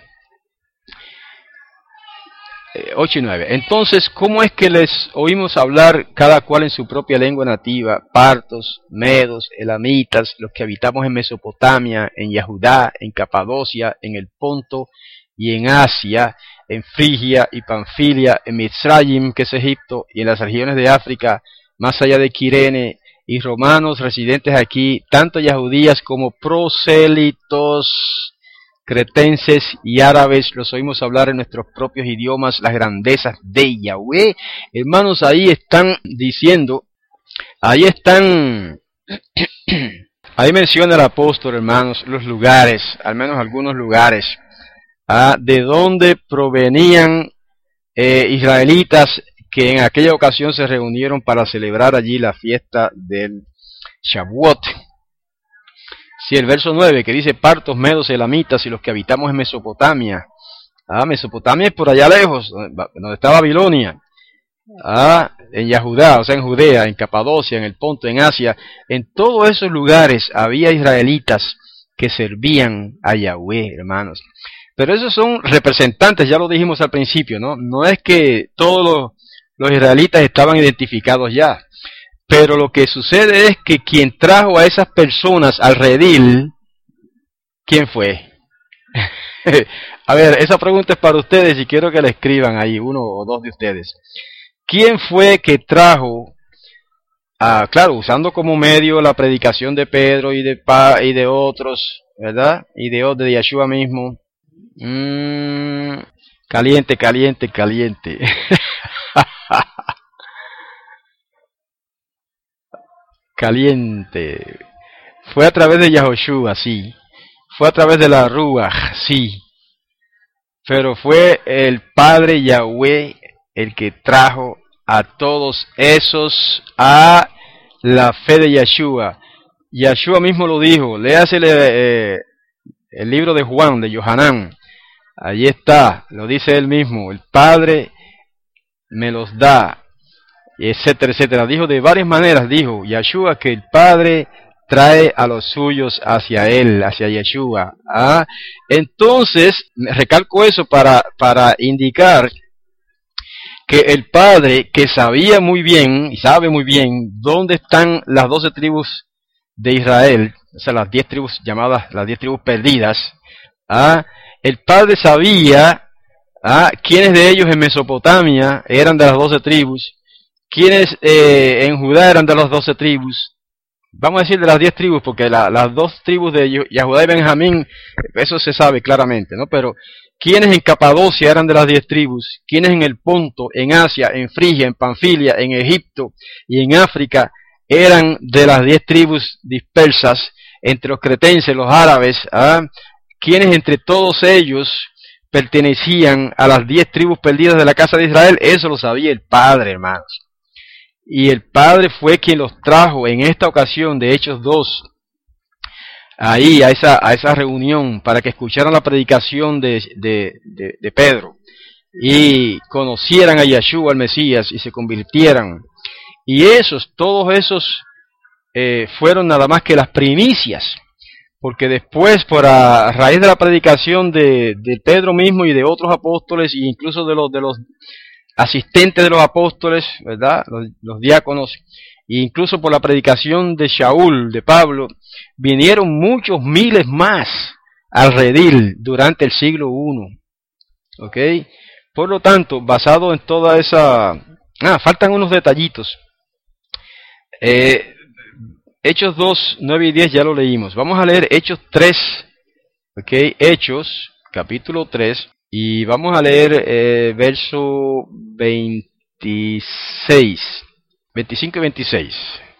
ocho y nueve. Entonces, ¿cómo es que les oímos hablar cada cual en su propia lengua nativa? Partos, medos, elamitas, los que habitamos en Mesopotamia, en Yahudá, en Capadocia, en el Ponto y en Asia, en Frigia y Panfilia, en Mizraim, que es Egipto, y en las regiones de África, más allá de Quirene, y romanos residentes aquí, tanto yahudías como prosélitos, cretenses y árabes, los oímos hablar en nuestros propios idiomas las grandezas de Yahweh. Hermanos, ahí están diciendo, ahí están, ahí menciona el apóstol, hermanos, los lugares, al menos algunos lugares, ¿ah? de donde provenían eh, israelitas que en aquella ocasión se reunieron para celebrar allí la fiesta del Shavuot. Sí, el verso nueve, que dice, partos, medos, elamitas y los que habitamos en Mesopotamia. Ah, Mesopotamia es por allá lejos, donde está Babilonia. Ah, en Yahudá, o sea, en Judea, en Capadocia, en el Ponto, en Asia. En todos esos lugares había israelitas que servían a Yahweh, hermanos. Pero esos son representantes, ya lo dijimos al principio, ¿no? No es que todos los, los israelitas estaban identificados ya. Pero lo que sucede es que quien trajo a esas personas al redil, ¿quién fue? A ver, esa pregunta es para ustedes y quiero que la escriban ahí, uno o dos de ustedes. ¿Quién fue que trajo, ah, claro, usando como medio la predicación de Pedro y de, pa, y de otros, ¿verdad? Y de, de Yeshua mismo. Mm, caliente, caliente, caliente. Caliente. Fue a través de Yahoshua, sí. Fue a través de la Ruach, sí. Pero fue el Padre Yahweh el que trajo a todos esos a la fe de Yeshua. Yeshua mismo lo dijo. Léase eh, el libro de Juan, de Yohanan. Allí está, lo dice él mismo. El Padre me los da, etcétera, etcétera. Dijo de varias maneras, dijo Yeshua que el Padre trae a los suyos hacia él, hacia Yeshua. ¿Ah? Entonces, recalco eso para, para indicar que el Padre, que sabía muy bien, y sabe muy bien, dónde están las doce tribus de Israel, o sea, las diez tribus llamadas, las diez tribus perdidas, ¿ah? El Padre sabía, ¿ah?, quiénes de ellos en Mesopotamia eran de las doce tribus, quiénes eh, en Judá eran de las doce tribus, vamos a decir de las diez tribus, porque la, las dos tribus de Yahudá y Benjamín, eso se sabe claramente, ¿no? Pero quienes en Capadocia eran de las diez tribus, quienes en el Ponto, en Asia, en Frigia, en Panfilia, en Egipto y en África eran de las diez tribus dispersas, entre los cretenses, los árabes, ¿ah? Quienes entre todos ellos pertenecían a las diez tribus perdidas de la casa de Israel, eso lo sabía el Padre, hermanos. Y el Padre fue quien los trajo en esta ocasión de Hechos dos, ahí a esa, a esa reunión, para que escucharan la predicación de, de, de, de Pedro, y conocieran a Yeshua, el Mesías, y se convirtieran. Y esos, todos esos, eh, fueron nada más que las primicias, porque después, por a raíz de la predicación de, de Pedro mismo y de otros apóstoles, e incluso de los, de los asistentes de los apóstoles, ¿verdad?, los, los diáconos, e incluso por la predicación de Shaul, de Pablo, vinieron muchos miles más al redil durante el siglo primero. ¿Ok? Por lo tanto, basado en toda esa... Ah, faltan unos detallitos. Eh, Hechos dos, nueve y diez ya lo leímos. Vamos a leer Hechos tres. ¿Ok? Hechos, capítulo tres. Y vamos a leer eh, verso veintiséis. veinticinco y veintiséis.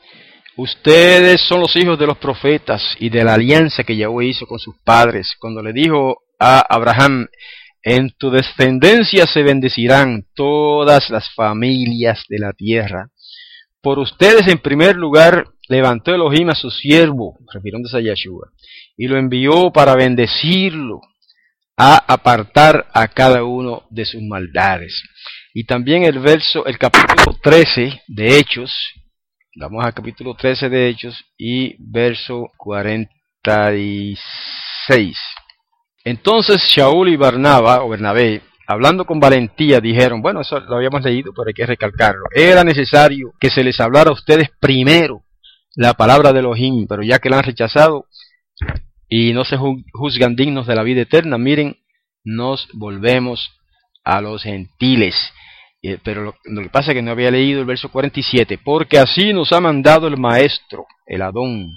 Ustedes son los hijos de los profetas y de la alianza que Yahweh hizo con sus padres, cuando le dijo a Abraham: en tu descendencia se bendecirán todas las familias de la tierra. Por ustedes en primer lugar levantó Elohim a su siervo, refiriéndose a Yeshua, y lo envió para bendecirlo, a apartar a cada uno de sus maldades. Y también el verso, el capítulo trece de Hechos, vamos al capítulo trece de Hechos y verso cuarenta y seis. Entonces Shaul y Barnaba, o Bernabé, hablando con valentía, dijeron, bueno, eso lo habíamos leído, pero hay que recalcarlo, era necesario que se les hablara a ustedes primero la palabra de Elohim, pero ya que la han rechazado y no se juzgan dignos de la vida eterna, miren, nos volvemos a los gentiles. Eh, pero lo, lo que pasa es que no había leído el verso cuarenta y siete, porque así nos ha mandado el Maestro, el Adón,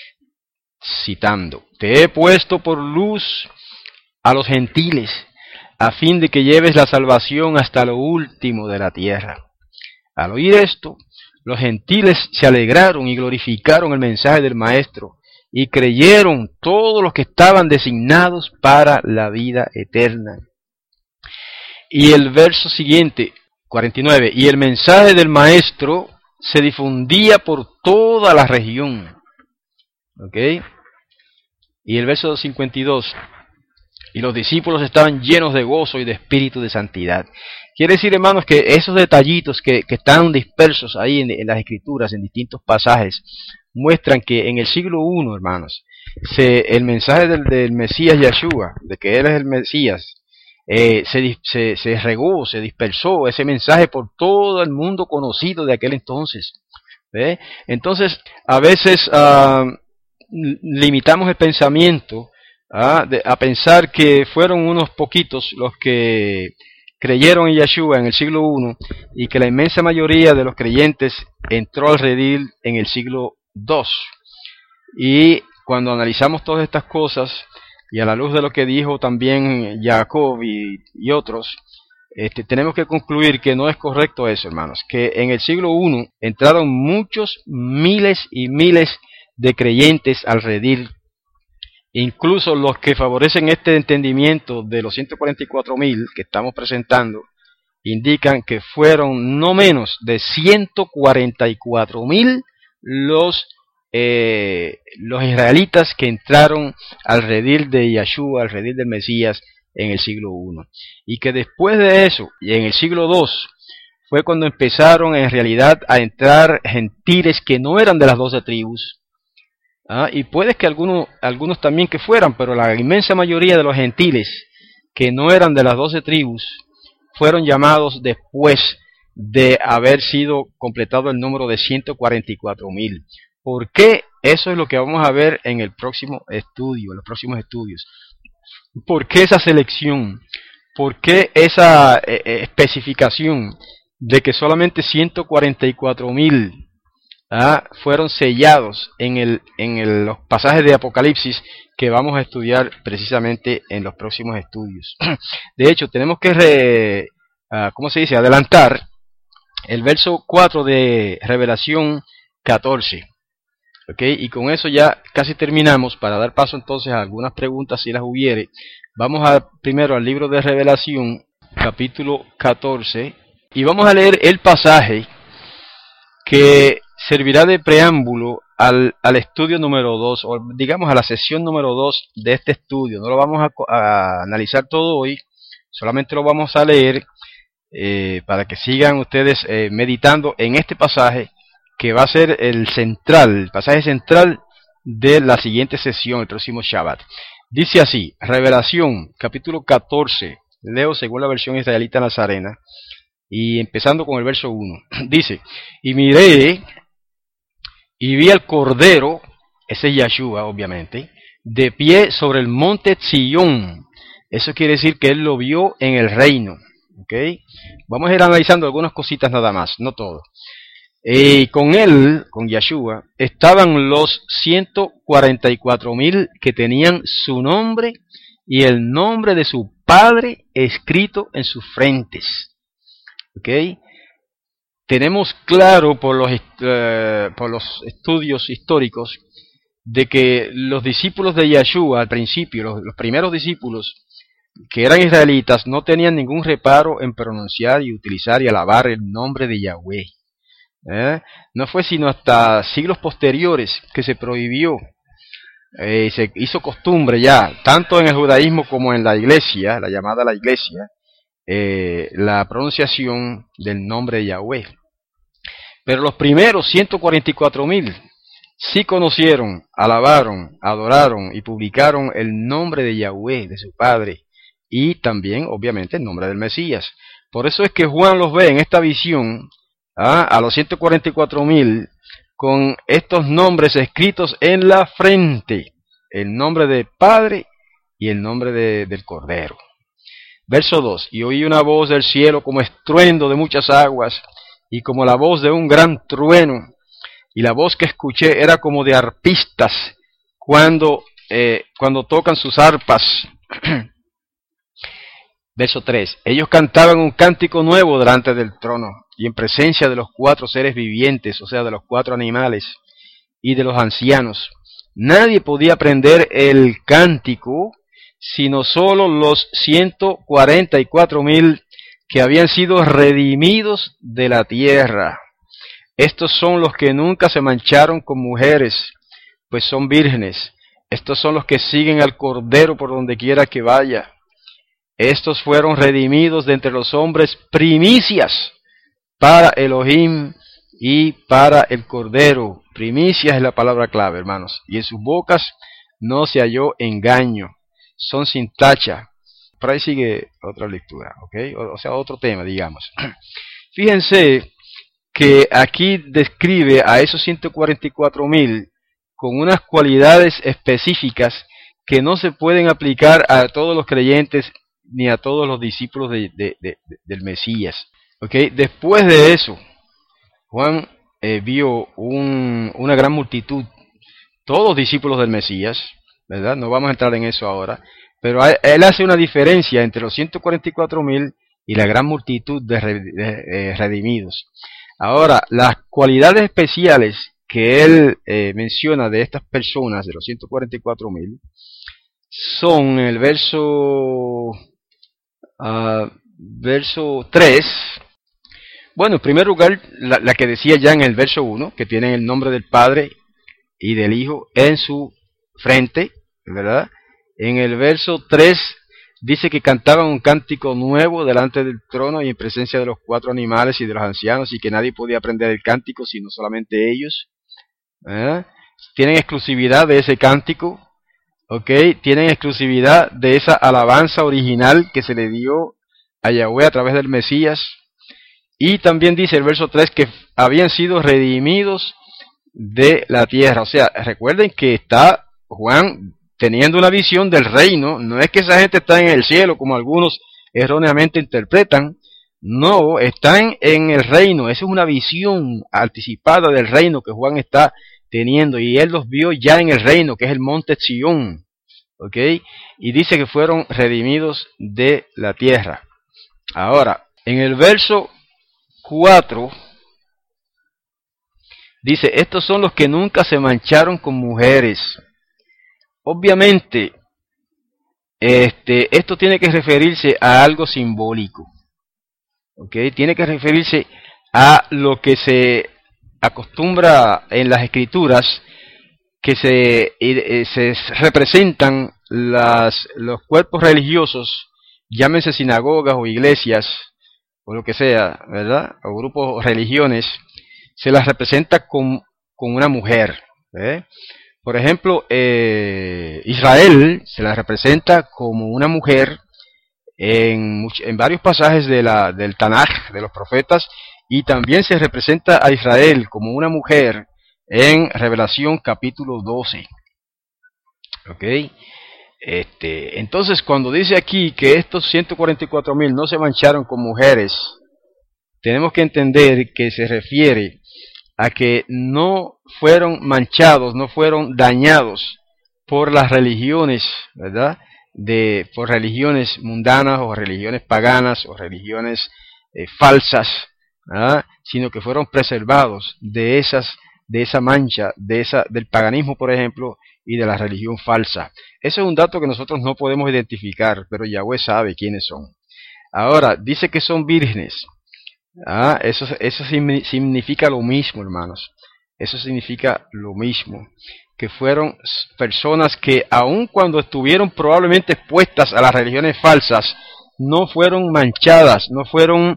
citando, te he puesto por luz a los gentiles, a fin de que lleves la salvación hasta lo último de la tierra. Al oír esto, los gentiles se alegraron y glorificaron el mensaje del Maestro, y creyeron todos los que estaban designados para la vida eterna. Y el verso siguiente, cuarenta y nueve, y el mensaje del Maestro se difundía por toda la región. ¿Ok? Y el verso cincuenta y dos, y los discípulos estaban llenos de gozo y de espíritu de santidad. Quiere decir, hermanos, que esos detallitos que, que están dispersos ahí en, en las Escrituras, en distintos pasajes, muestran que en el siglo primero, hermanos, se, el mensaje del, del Mesías Yeshua, de que Él es el Mesías, eh, se, se, se regó, se dispersó ese mensaje por todo el mundo conocido de aquel entonces. ¿Ve? Entonces, a veces uh, limitamos el pensamiento uh, de, a pensar que fueron unos poquitos los que creyeron en Yeshua en el siglo primero y que la inmensa mayoría de los creyentes entró al redil en el siglo segundo. Y cuando analizamos todas estas cosas, y a la luz de lo que dijo también Jacob y, y otros, este, tenemos que concluir que no es correcto eso, hermanos, que en el siglo primero entraron muchos miles y miles de creyentes al redil. Incluso los que favorecen este entendimiento de los ciento cuarenta y cuatro mil que estamos presentando, indican que fueron no menos de ciento cuarenta y cuatro mil los, eh, los israelitas que entraron al redil de Yeshua, al redil del Mesías en el siglo primero. Y que después de eso, y en el siglo segundo, fue cuando empezaron en realidad a entrar gentiles que no eran de las doce tribus. Ah, y puede que algunos, algunos también que fueran, pero la inmensa mayoría de los gentiles que no eran de las doce tribus fueron llamados después de haber sido completado el número de ciento cuarenta y cuatro mil. ¿Por qué? Eso es lo que vamos a ver en el próximo estudio, en los próximos estudios. ¿Por qué esa selección? ¿Por qué esa eh, especificación de que solamente ciento cuarenta y cuatro mil ¿ah? fueron sellados en, el, en el, los pasajes de Apocalipsis que vamos a estudiar precisamente en los próximos estudios. De hecho, tenemos que, re, uh, ¿cómo se dice?, adelantar el verso cuatro de Revelación catorce. ¿Okay? Y con eso ya casi terminamos, para dar paso entonces a algunas preguntas si las hubiere. Vamos a, primero al libro de Revelación, capítulo catorce, y vamos a leer el pasaje que servirá de preámbulo al, al estudio número dos, o digamos a la sesión número dos de este estudio. No lo vamos a, a analizar todo hoy, solamente lo vamos a leer eh, para que sigan ustedes eh, meditando en este pasaje, que va a ser el central, el pasaje central de la siguiente sesión, el próximo Shabbat. Dice así, Revelación, capítulo catorce, leo según la versión israelita nazarena, y empezando con el verso uno. Dice, y miré, y vi al Cordero, ese es Yahshua obviamente, de pie sobre el monte Sion. Eso quiere decir que él lo vio en el reino. ¿Okay? Vamos a ir analizando algunas cositas nada más, no todo. Y con él, con Yahshua, estaban los ciento cuarenta y cuatro mil que tenían su nombre y el nombre de su Padre escrito en sus frentes. ¿Okay? Tenemos claro por los, eh, por los estudios históricos de que los discípulos de Yahshua al principio, los, los primeros discípulos que eran israelitas, no tenían ningún reparo en pronunciar y utilizar y alabar el nombre de Yahweh. ¿Eh? No fue sino hasta siglos posteriores que se prohibió, eh, se hizo costumbre ya, tanto en el judaísmo como en la iglesia, la llamada la iglesia, eh, la pronunciación del nombre de Yahweh. Pero los primeros ciento cuarenta y cuatro mil sí conocieron, alabaron, adoraron y publicaron el nombre de Yahweh, de su Padre, y también obviamente el nombre del Mesías. Por eso es que Juan los ve en esta visión, ¿ah? a los ciento cuarenta y cuatro mil con estos nombres escritos en la frente, el nombre del Padre y el nombre de, del Cordero. Verso dos, y oí una voz del cielo como estruendo de muchas aguas y como la voz de un gran trueno, y la voz que escuché era como de arpistas cuando, eh, cuando tocan sus arpas. Verso tres, ellos cantaban un cántico nuevo delante del trono y en presencia de los cuatro seres vivientes, o sea, de los cuatro animales y de los ancianos. Nadie podía aprender el cántico, sino solo los ciento cuarenta y cuatro mil que habían sido redimidos de la tierra. Estos son los que nunca se mancharon con mujeres, pues son vírgenes. Estos son los que siguen al Cordero por donde quiera que vaya. Estos fueron redimidos de entre los hombres, primicias para Elohim y para el Cordero. Primicias es la palabra clave, hermanos. Y en sus bocas no se halló engaño. Son sin tacha. Por ahí sigue otra lectura, ¿ok? O, o sea, otro tema, digamos. Fíjense que aquí describe a esos ciento cuarenta y cuatro mil con unas cualidades específicas que no se pueden aplicar a todos los creyentes ni a todos los discípulos de, de, de, de, del Mesías. ¿Okay? Después de eso, Juan eh, vio un, una gran multitud, todos discípulos del Mesías, ¿verdad? No vamos a entrar en eso ahora, pero él hace una diferencia entre los ciento cuarenta y cuatro mil y la gran multitud de, de eh, redimidos. Ahora, las cualidades especiales que él eh, menciona de estas personas, de los ciento cuarenta y cuatro mil, son el verso... Uh, verso tres. Bueno, en primer lugar, la, la que decía ya en el verso uno, que tienen el nombre del Padre y del Hijo en su frente, ¿verdad? En el verso tres dice que cantaban un cántico nuevo delante del trono y en presencia de los cuatro animales y de los ancianos, y que nadie podía aprender el cántico sino solamente ellos. ¿Eh? Tienen exclusividad de ese cántico. Okay, tienen exclusividad de esa alabanza original que se le dio a Yahweh a través del Mesías. Y también dice el verso tres que habían sido redimidos de la tierra. O sea, recuerden que está Juan teniendo una visión del reino. No es que esa gente está en el cielo como algunos erróneamente interpretan. No, están en el reino. Esa es una visión anticipada del reino que Juan está teniendo, y él los vio ya en el reino, que es el monte Sión, ¿ok? Y dice que fueron redimidos de la tierra. Ahora, en el verso cuatro, dice, estos son los que nunca se mancharon con mujeres. Obviamente, este, esto tiene que referirse a algo simbólico, ¿ok? Tiene que referirse a lo que se acostumbra en las escrituras, que se, eh, se representan las, los cuerpos religiosos, llámense sinagogas o iglesias, o lo que sea, ¿verdad? O grupos o religiones, se las representa con, con una mujer, ¿eh? Por ejemplo, eh, Israel se la representa como una mujer en, en varios pasajes de la, del Tanaj, de los profetas, y también se representa a Israel como una mujer en Revelación capítulo doce. ¿Ok? Este, entonces, cuando dice aquí que estos ciento cuarenta y cuatro mil no se mancharon con mujeres, tenemos que entender que se refiere a que no fueron manchados, no fueron dañados por las religiones, ¿verdad? De, por religiones mundanas o religiones paganas o religiones eh, falsas, ¿verdad? Sino que fueron preservados de esas, de esa mancha, de esa, del paganismo, por ejemplo, y de la religión falsa. Ese es un dato que nosotros no podemos identificar, pero Yahweh sabe quiénes son. Ahora, dice que son vírgenes. Ah, eso, eso significa lo mismo, hermanos. Eso significa lo mismo. Que fueron personas que, aun cuando estuvieron probablemente expuestas a las religiones falsas, no fueron manchadas, no fueron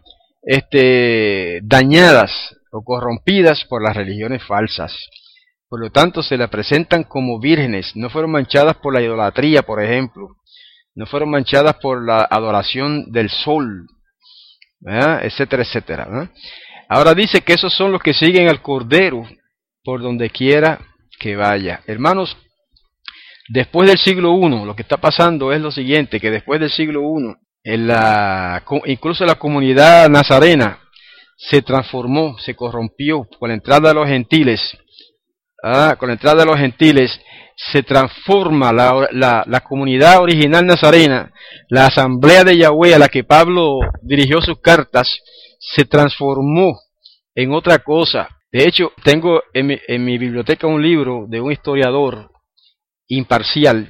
este, dañadas o corrompidas por las religiones falsas. Por lo tanto, se las presentan como vírgenes. No fueron manchadas por la idolatría, por ejemplo. No fueron manchadas por la adoración del sol, ¿verdad? Etcétera, etcétera, ¿verdad? Ahora dice que esos son los que siguen al Cordero por donde quiera que vaya. Hermanos, después del siglo primero, lo que está pasando es lo siguiente, que después del siglo primero, en la, incluso la comunidad nazarena se transformó, se corrompió con la entrada de los gentiles. Ah, con la entrada de los gentiles se transforma la, la, la comunidad original nazarena, la asamblea de Yahweh a la que Pablo dirigió sus cartas, se transformó en otra cosa. De hecho, tengo en mi, en mi biblioteca un libro de un historiador imparcial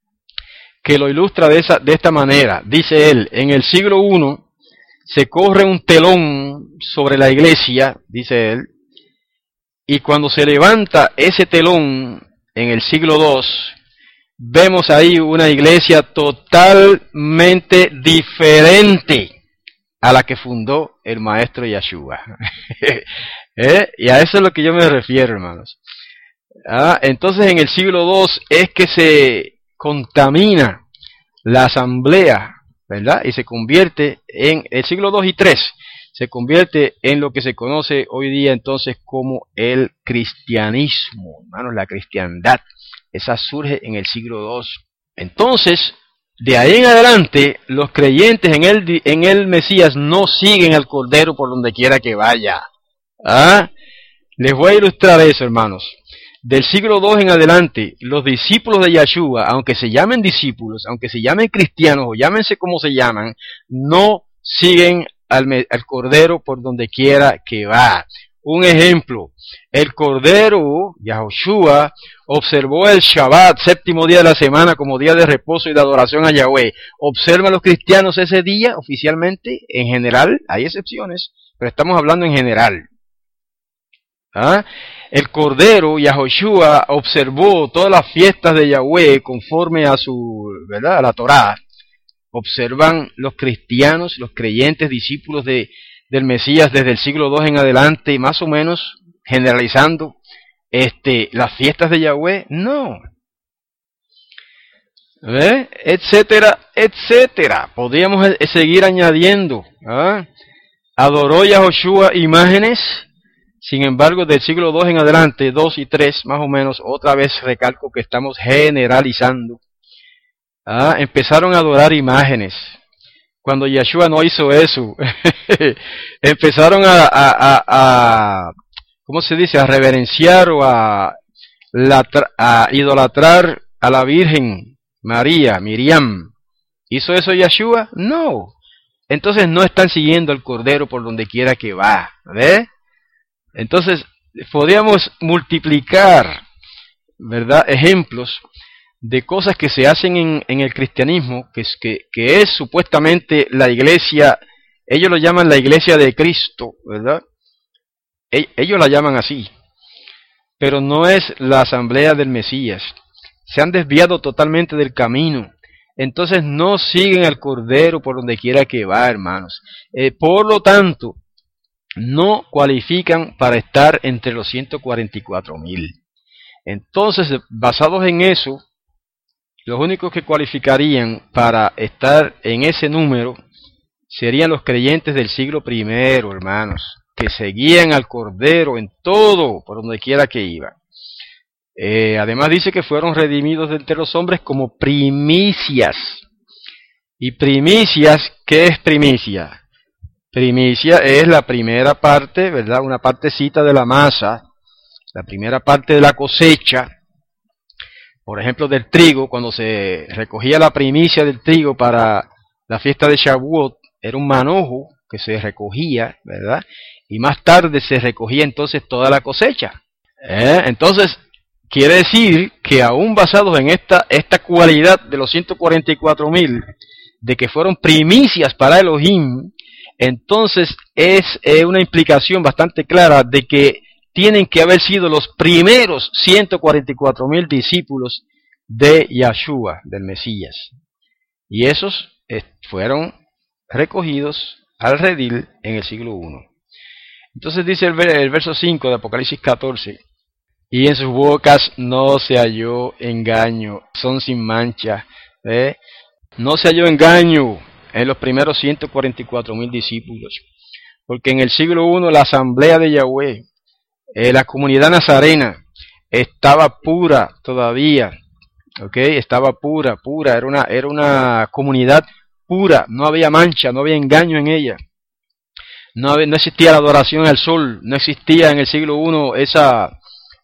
que lo ilustra de, esa, de esta manera. Dice él, en el siglo primero se corre un telón sobre la iglesia, dice él, y cuando se levanta ese telón en el siglo segundo, vemos ahí una iglesia totalmente diferente a la que fundó el maestro Yahshua. ¿Eh? Y a eso es lo que yo me refiero, hermanos. Ah, entonces en el siglo segundo es que se contamina la asamblea, ¿verdad? Y se convierte en el siglo segundo y tercero. Se convierte en lo que se conoce hoy día entonces como el cristianismo, hermanos, la cristiandad. Esa surge en el siglo segundo. Entonces, de ahí en adelante, los creyentes en el, en el Mesías no siguen al Cordero por donde quiera que vaya. ¿Ah? Les voy a ilustrar eso, hermanos. Del siglo segundo en adelante, los discípulos de Yahshua, aunque se llamen discípulos, aunque se llamen cristianos o llámense como se llaman, no siguen Al, al Cordero por donde quiera que va. Un ejemplo, el Cordero, Yahushua, observó el Shabbat, séptimo día de la semana, como día de reposo y de adoración a Yahweh. ¿Observan los cristianos ese día oficialmente? En general, hay excepciones, pero estamos hablando en general. ¿Ah? El Cordero, Yahushua, observó todas las fiestas de Yahweh conforme a su, ¿verdad?, a la Torá. Observan los cristianos, los creyentes, discípulos de, del Mesías desde el siglo segundo en adelante, más o menos generalizando este, las fiestas de Yahweh. No. ¿Ve? Etcétera, etcétera. Podríamos seguir añadiendo. ¿Ah? Adoró Yahushua imágenes. Sin embargo, del siglo segundo en adelante, dos y tres, más o menos, otra vez recalco que estamos generalizando. Ah, empezaron a adorar imágenes. cuando Yeshua no hizo eso. Empezaron a, a, a, a, ¿cómo se dice?, a reverenciar o a, latra, a idolatrar a la Virgen María, Miriam. ¿Hizo eso Yeshua? No. Entonces no están siguiendo al Cordero por donde quiera que va, ¿ve? Entonces podríamos multiplicar, ¿verdad?, ejemplos de cosas que se hacen en, en el cristianismo, que es, que, que es supuestamente la iglesia, ellos lo llaman la iglesia de Cristo, ¿verdad? E, ellos la llaman así, pero no es la asamblea del Mesías. Se han desviado totalmente del camino. Entonces no siguen al Cordero por donde quiera que va, hermanos. Eh, por lo tanto, no cualifican para estar entre los ciento cuarenta y cuatro mil. Entonces, basados en eso, los únicos que cualificarían para estar en ese número serían los creyentes del siglo primero, hermanos, que seguían al Cordero en todo, por donde quiera que iba. Eh, además dice que fueron redimidos de entre los hombres como primicias. ¿Y primicias? ¿Qué es primicia? Primicia es la primera parte, ¿verdad? Una partecita de la masa, la primera parte de la cosecha. Por ejemplo, del trigo, cuando se recogía la primicia del trigo para la fiesta de Shavuot, era un manojo que se recogía, ¿verdad? Y más tarde se recogía entonces toda la cosecha. ¿Eh? Entonces, quiere decir que aún basados en esta, esta cualidad de los ciento cuarenta y cuatro mil, de que fueron primicias para Elohim, entonces es eh, una implicación bastante clara de que tienen que haber sido los primeros ciento cuarenta y cuatro mil discípulos de Yeshua, del Mesías. Y esos eh, fueron recogidos al redil en el siglo primero. Entonces dice el, el verso cinco de Apocalipsis catorce, y en sus bocas no se halló engaño, son sin mancha. ¿eh? No se halló engaño en los primeros ciento cuarenta y cuatro mil discípulos, porque en el siglo primero la asamblea de Yahweh, eh, la comunidad nazarena, estaba pura todavía, ¿ok? Estaba pura, pura, era una, era una comunidad pura, no había mancha, no había engaño en ella. No, había, no existía la adoración al sol, no existía en el siglo primero esa...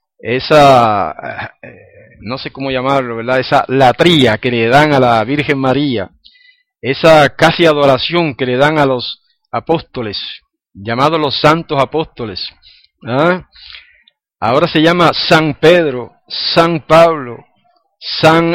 esa, eh, no sé cómo llamarlo, ¿verdad? Esa latría que le dan a la Virgen María, esa casi adoración que le dan a los apóstoles, llamados los santos apóstoles. ¿Ah? Ahora se llama San Pedro, San Pablo, San,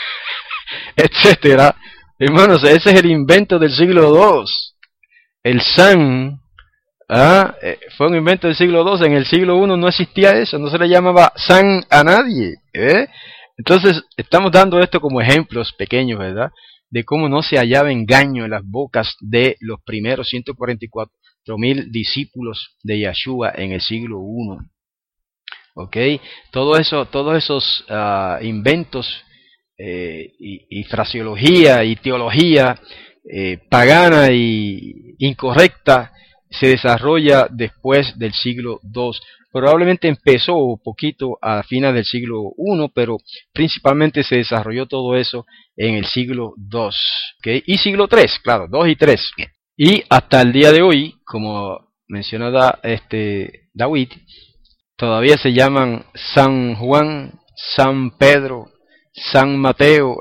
etcétera. Hermanos, ese es el invento del siglo segundo. El San, ¿ah? eh, fue un invento del siglo segundo. En el siglo primero no existía eso, no se le llamaba San a nadie. ¿eh? Entonces, estamos dando esto como ejemplos pequeños, ¿verdad? De cómo no se hallaba engaño en las bocas de los primeros ciento cuarenta y cuatro mil discípulos de Yeshua en el siglo primero. ¿Ok? Todo eso, todos esos uh, inventos eh, y, y fraseología y teología eh, pagana y incorrecta se desarrolla después del siglo segundo. Probablemente empezó un poquito a fines del siglo primero, pero principalmente se desarrolló todo eso en el siglo segundo. ¿Okay? Y siglo tercero, claro, dos y tres. Y hasta el día de hoy, como mencionaba este David, todavía se llaman San Juan, San Pedro, San Mateo.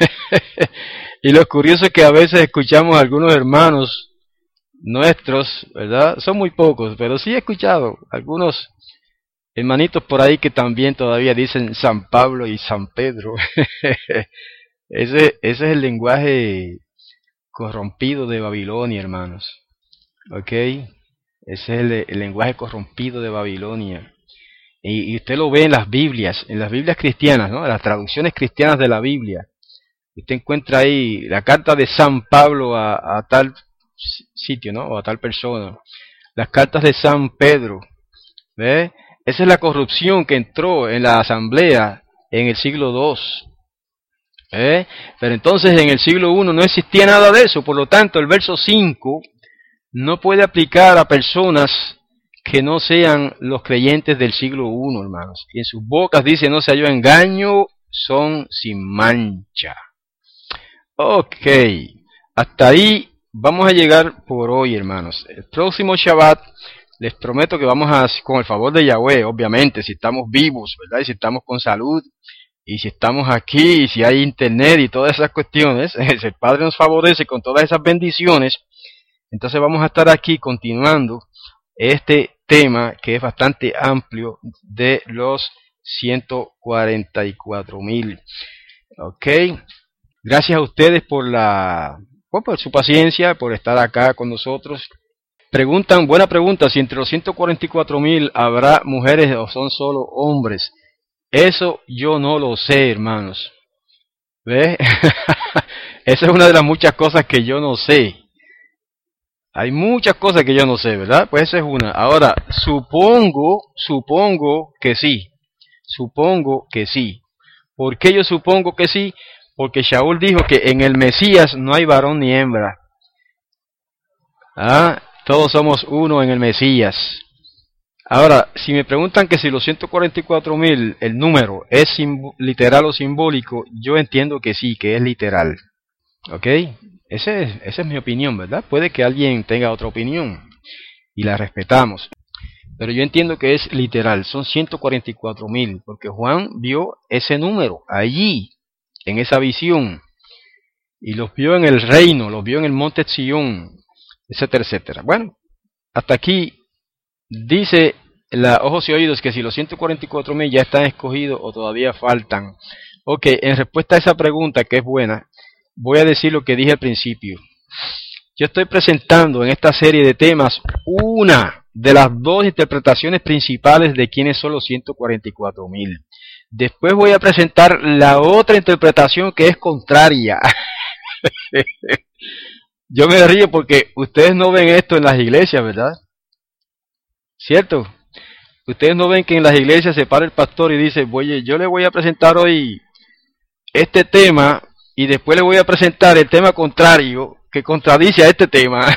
Y lo curioso es que a veces escuchamos a algunos hermanos nuestros, ¿verdad? Son muy pocos, pero sí he escuchado algunos hermanitos por ahí que también todavía dicen San Pablo y San Pedro. ese, ese es el lenguaje corrompido de Babilonia, hermanos. ¿Ok? Ese es el, el lenguaje corrompido de Babilonia. Y, y usted lo ve en las Biblias, en las Biblias cristianas, ¿no? En las traducciones cristianas de la Biblia. Usted encuentra ahí la carta de San Pablo a, a tal sitio, ¿no? O a tal persona. Las cartas de San Pedro. ¿Ve? Esa es la corrupción que entró en la asamblea en el siglo segundo. ¿Eh? Pero entonces en el siglo primero no existía nada de eso. Por lo tanto, el verso cinco no puede aplicar a personas que no sean los creyentes del siglo primero, hermanos. Y en sus bocas dice, no se halló engaño, son sin mancha. Ok, hasta ahí vamos a llegar por hoy, hermanos. El próximo Shabbat, les prometo que vamos a, con el favor de Yahweh, obviamente, si estamos vivos, ¿verdad? Y si estamos con salud, y si estamos aquí, y si hay internet y todas esas cuestiones, si el Padre nos favorece con todas esas bendiciones, entonces vamos a estar aquí continuando este tema que es bastante amplio de los ciento cuarenta y cuatro mil. Ok, gracias a ustedes por la bueno, por su paciencia, por estar acá con nosotros. Preguntan, buena pregunta, si entre los ciento cuarenta y cuatro mil habrá mujeres o son solo hombres. Eso yo no lo sé, hermanos. ¿Ve? Esa es una de las muchas cosas que yo no sé. Hay muchas cosas que yo no sé, ¿verdad? Pues esa es una. Ahora, supongo, supongo que sí. Supongo que sí. ¿Por qué yo supongo que sí? Porque Shaul dijo que en el Mesías no hay varón ni hembra. ¿Ah? Todos somos uno en el Mesías. Ahora, si me preguntan que si los ciento cuarenta y cuatro mil, el número, es literal o simbólico, yo entiendo que sí, que es literal. ¿Ok? Ese es, esa es mi opinión, ¿verdad? Puede que alguien tenga otra opinión y la respetamos. Pero yo entiendo que es literal, son ciento cuarenta y cuatro mil, porque Juan vio ese número allí, en esa visión, y los vio en el reino, los vio en el monte Sión, etcétera, etcétera. Bueno, hasta aquí dice la ojos y oídos que si los ciento cuarenta y cuatro mil ya están escogidos o todavía faltan. Ok, en respuesta a esa pregunta que es buena, voy a decir lo que dije al principio. Yo estoy presentando en esta serie de temas una de las dos interpretaciones principales de quiénes son los ciento cuarenta y cuatro mil. Después voy a presentar la otra interpretación que es contraria. Yo me río porque ustedes no ven esto en las iglesias, ¿verdad? ¿Cierto? Ustedes no ven que en las iglesias se para el pastor y dice, oye, yo le voy a presentar hoy este tema y después le voy a presentar el tema contrario que contradice a este tema.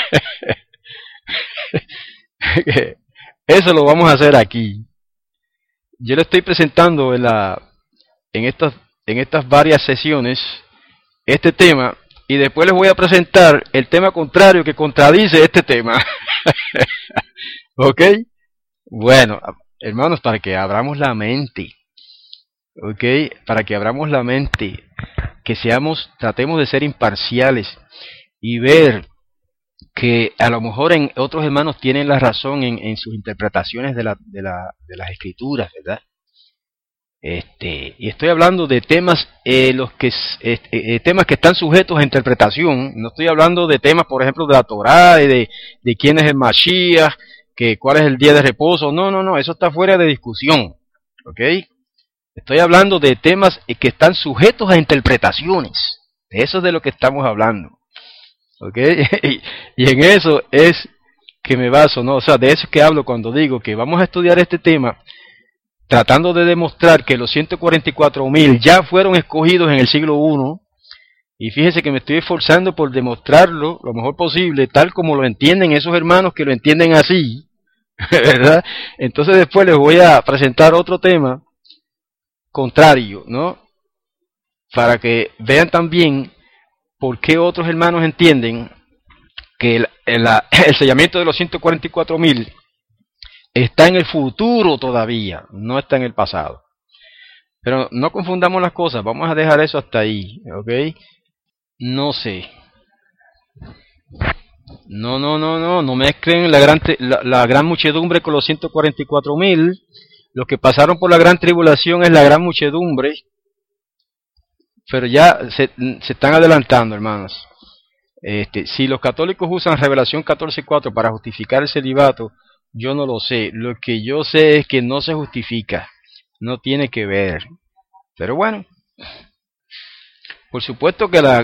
Eso lo vamos a hacer aquí. Yo le estoy presentando en, la, en, estas, en estas varias sesiones este tema y después les voy a presentar el tema contrario que contradice este tema. ¿Ok? Bueno, hermanos, para que abramos la mente, ¿ok? Para que abramos la mente, que seamos, tratemos de ser imparciales y ver que a lo mejor en otros hermanos tienen la razón en, en sus interpretaciones de, la, de, la, de las escrituras, ¿verdad? Este, y estoy hablando de temas, eh, los que este, eh, temas que están sujetos a interpretación. No estoy hablando de temas, por ejemplo, de la Torá, de, de quién es el Mashiach, que cuál es el día de reposo. No, no, no, eso está fuera de discusión, ¿ok? Estoy hablando de temas que están sujetos a interpretaciones. De eso es de lo que estamos hablando, ¿ok? y, y en eso es que me baso, ¿no? O sea, de eso es que hablo cuando digo que vamos a estudiar este tema tratando de demostrar que los ciento cuarenta y cuatro mil ya fueron escogidos en el siglo primero, y fíjense que me estoy esforzando por demostrarlo lo mejor posible, tal como lo entienden esos hermanos que lo entienden así, ¿verdad? Entonces después les voy a presentar otro tema contrario, ¿no? Para que vean también por qué otros hermanos entienden que el, el, el sellamiento de los ciento cuarenta y cuatro mil está en el futuro todavía, no está en el pasado. Pero no confundamos las cosas, vamos a dejar eso hasta ahí, ¿ok? No sé. No, no, no, no, no mezclen la gran, la, la gran muchedumbre con los ciento cuarenta y cuatro mil. Los que pasaron por la gran tribulación es la gran muchedumbre. Pero ya se, se están adelantando, hermanos. Este, si los católicos usan Revelación catorce cuatro para justificar el celibato, yo no lo sé. Lo que yo sé es que no se justifica. No tiene que ver. Pero bueno. Por supuesto que la,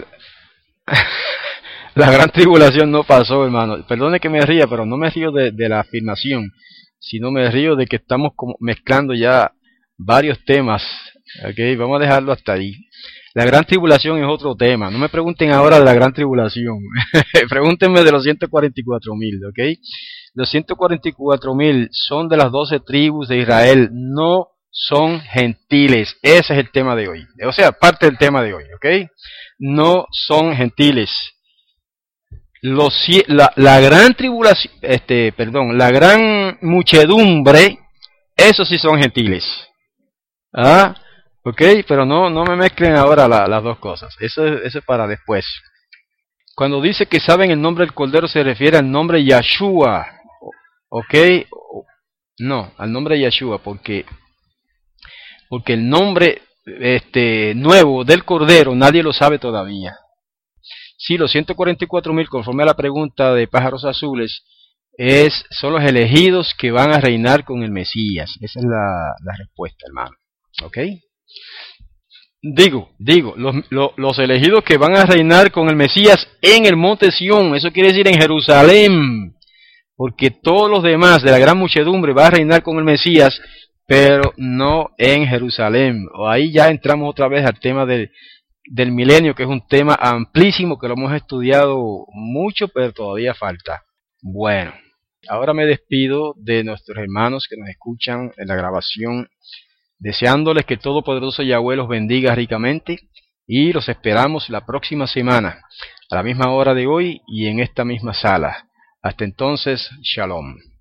la gran tribulación no pasó, hermano. Perdone que me ría, pero no me río de, de la afirmación, sino me río de que estamos como mezclando ya varios temas. Okay, vamos a dejarlo hasta ahí. La gran tribulación es otro tema. No me pregunten ahora de la gran tribulación. Pregúntenme de los ciento cuarenta y cuatro mil, ¿ok? Los ciento cuarenta y cuatro mil son de las doce tribus de Israel. No son gentiles. Ese es el tema de hoy. O sea, parte del tema de hoy, ¿ok? No son gentiles. los, la, la gran tribulación, este, perdón, la gran muchedumbre, esos sí son gentiles. Ah, ok, pero no, no me mezclen ahora la, las dos cosas. Eso, eso es para después. Cuando dice que saben el nombre del Cordero se refiere al nombre Yahshua. Ok, no, al nombre Yahshua, porque, porque el nombre este, nuevo del Cordero nadie lo sabe todavía. Sí, los ciento cuarenta y cuatro mil, conforme a la pregunta de Pájaros Azules, es, son los elegidos que van a reinar con el Mesías. Esa es la, la respuesta, hermano. ¿Ok? Digo, digo, los, los, los elegidos que van a reinar con el Mesías en el monte Sión, eso quiere decir en Jerusalén, porque todos los demás de la gran muchedumbre van a reinar con el Mesías, pero no en Jerusalén. O ahí ya entramos otra vez al tema de del milenio, que es un tema amplísimo que lo hemos estudiado mucho, pero todavía falta. Bueno, ahora me despido de nuestros hermanos que nos escuchan en la grabación, deseándoles que Todopoderoso Yahweh los bendiga ricamente, y los esperamos la próxima semana, a la misma hora de hoy y en esta misma sala. Hasta entonces, Shalom.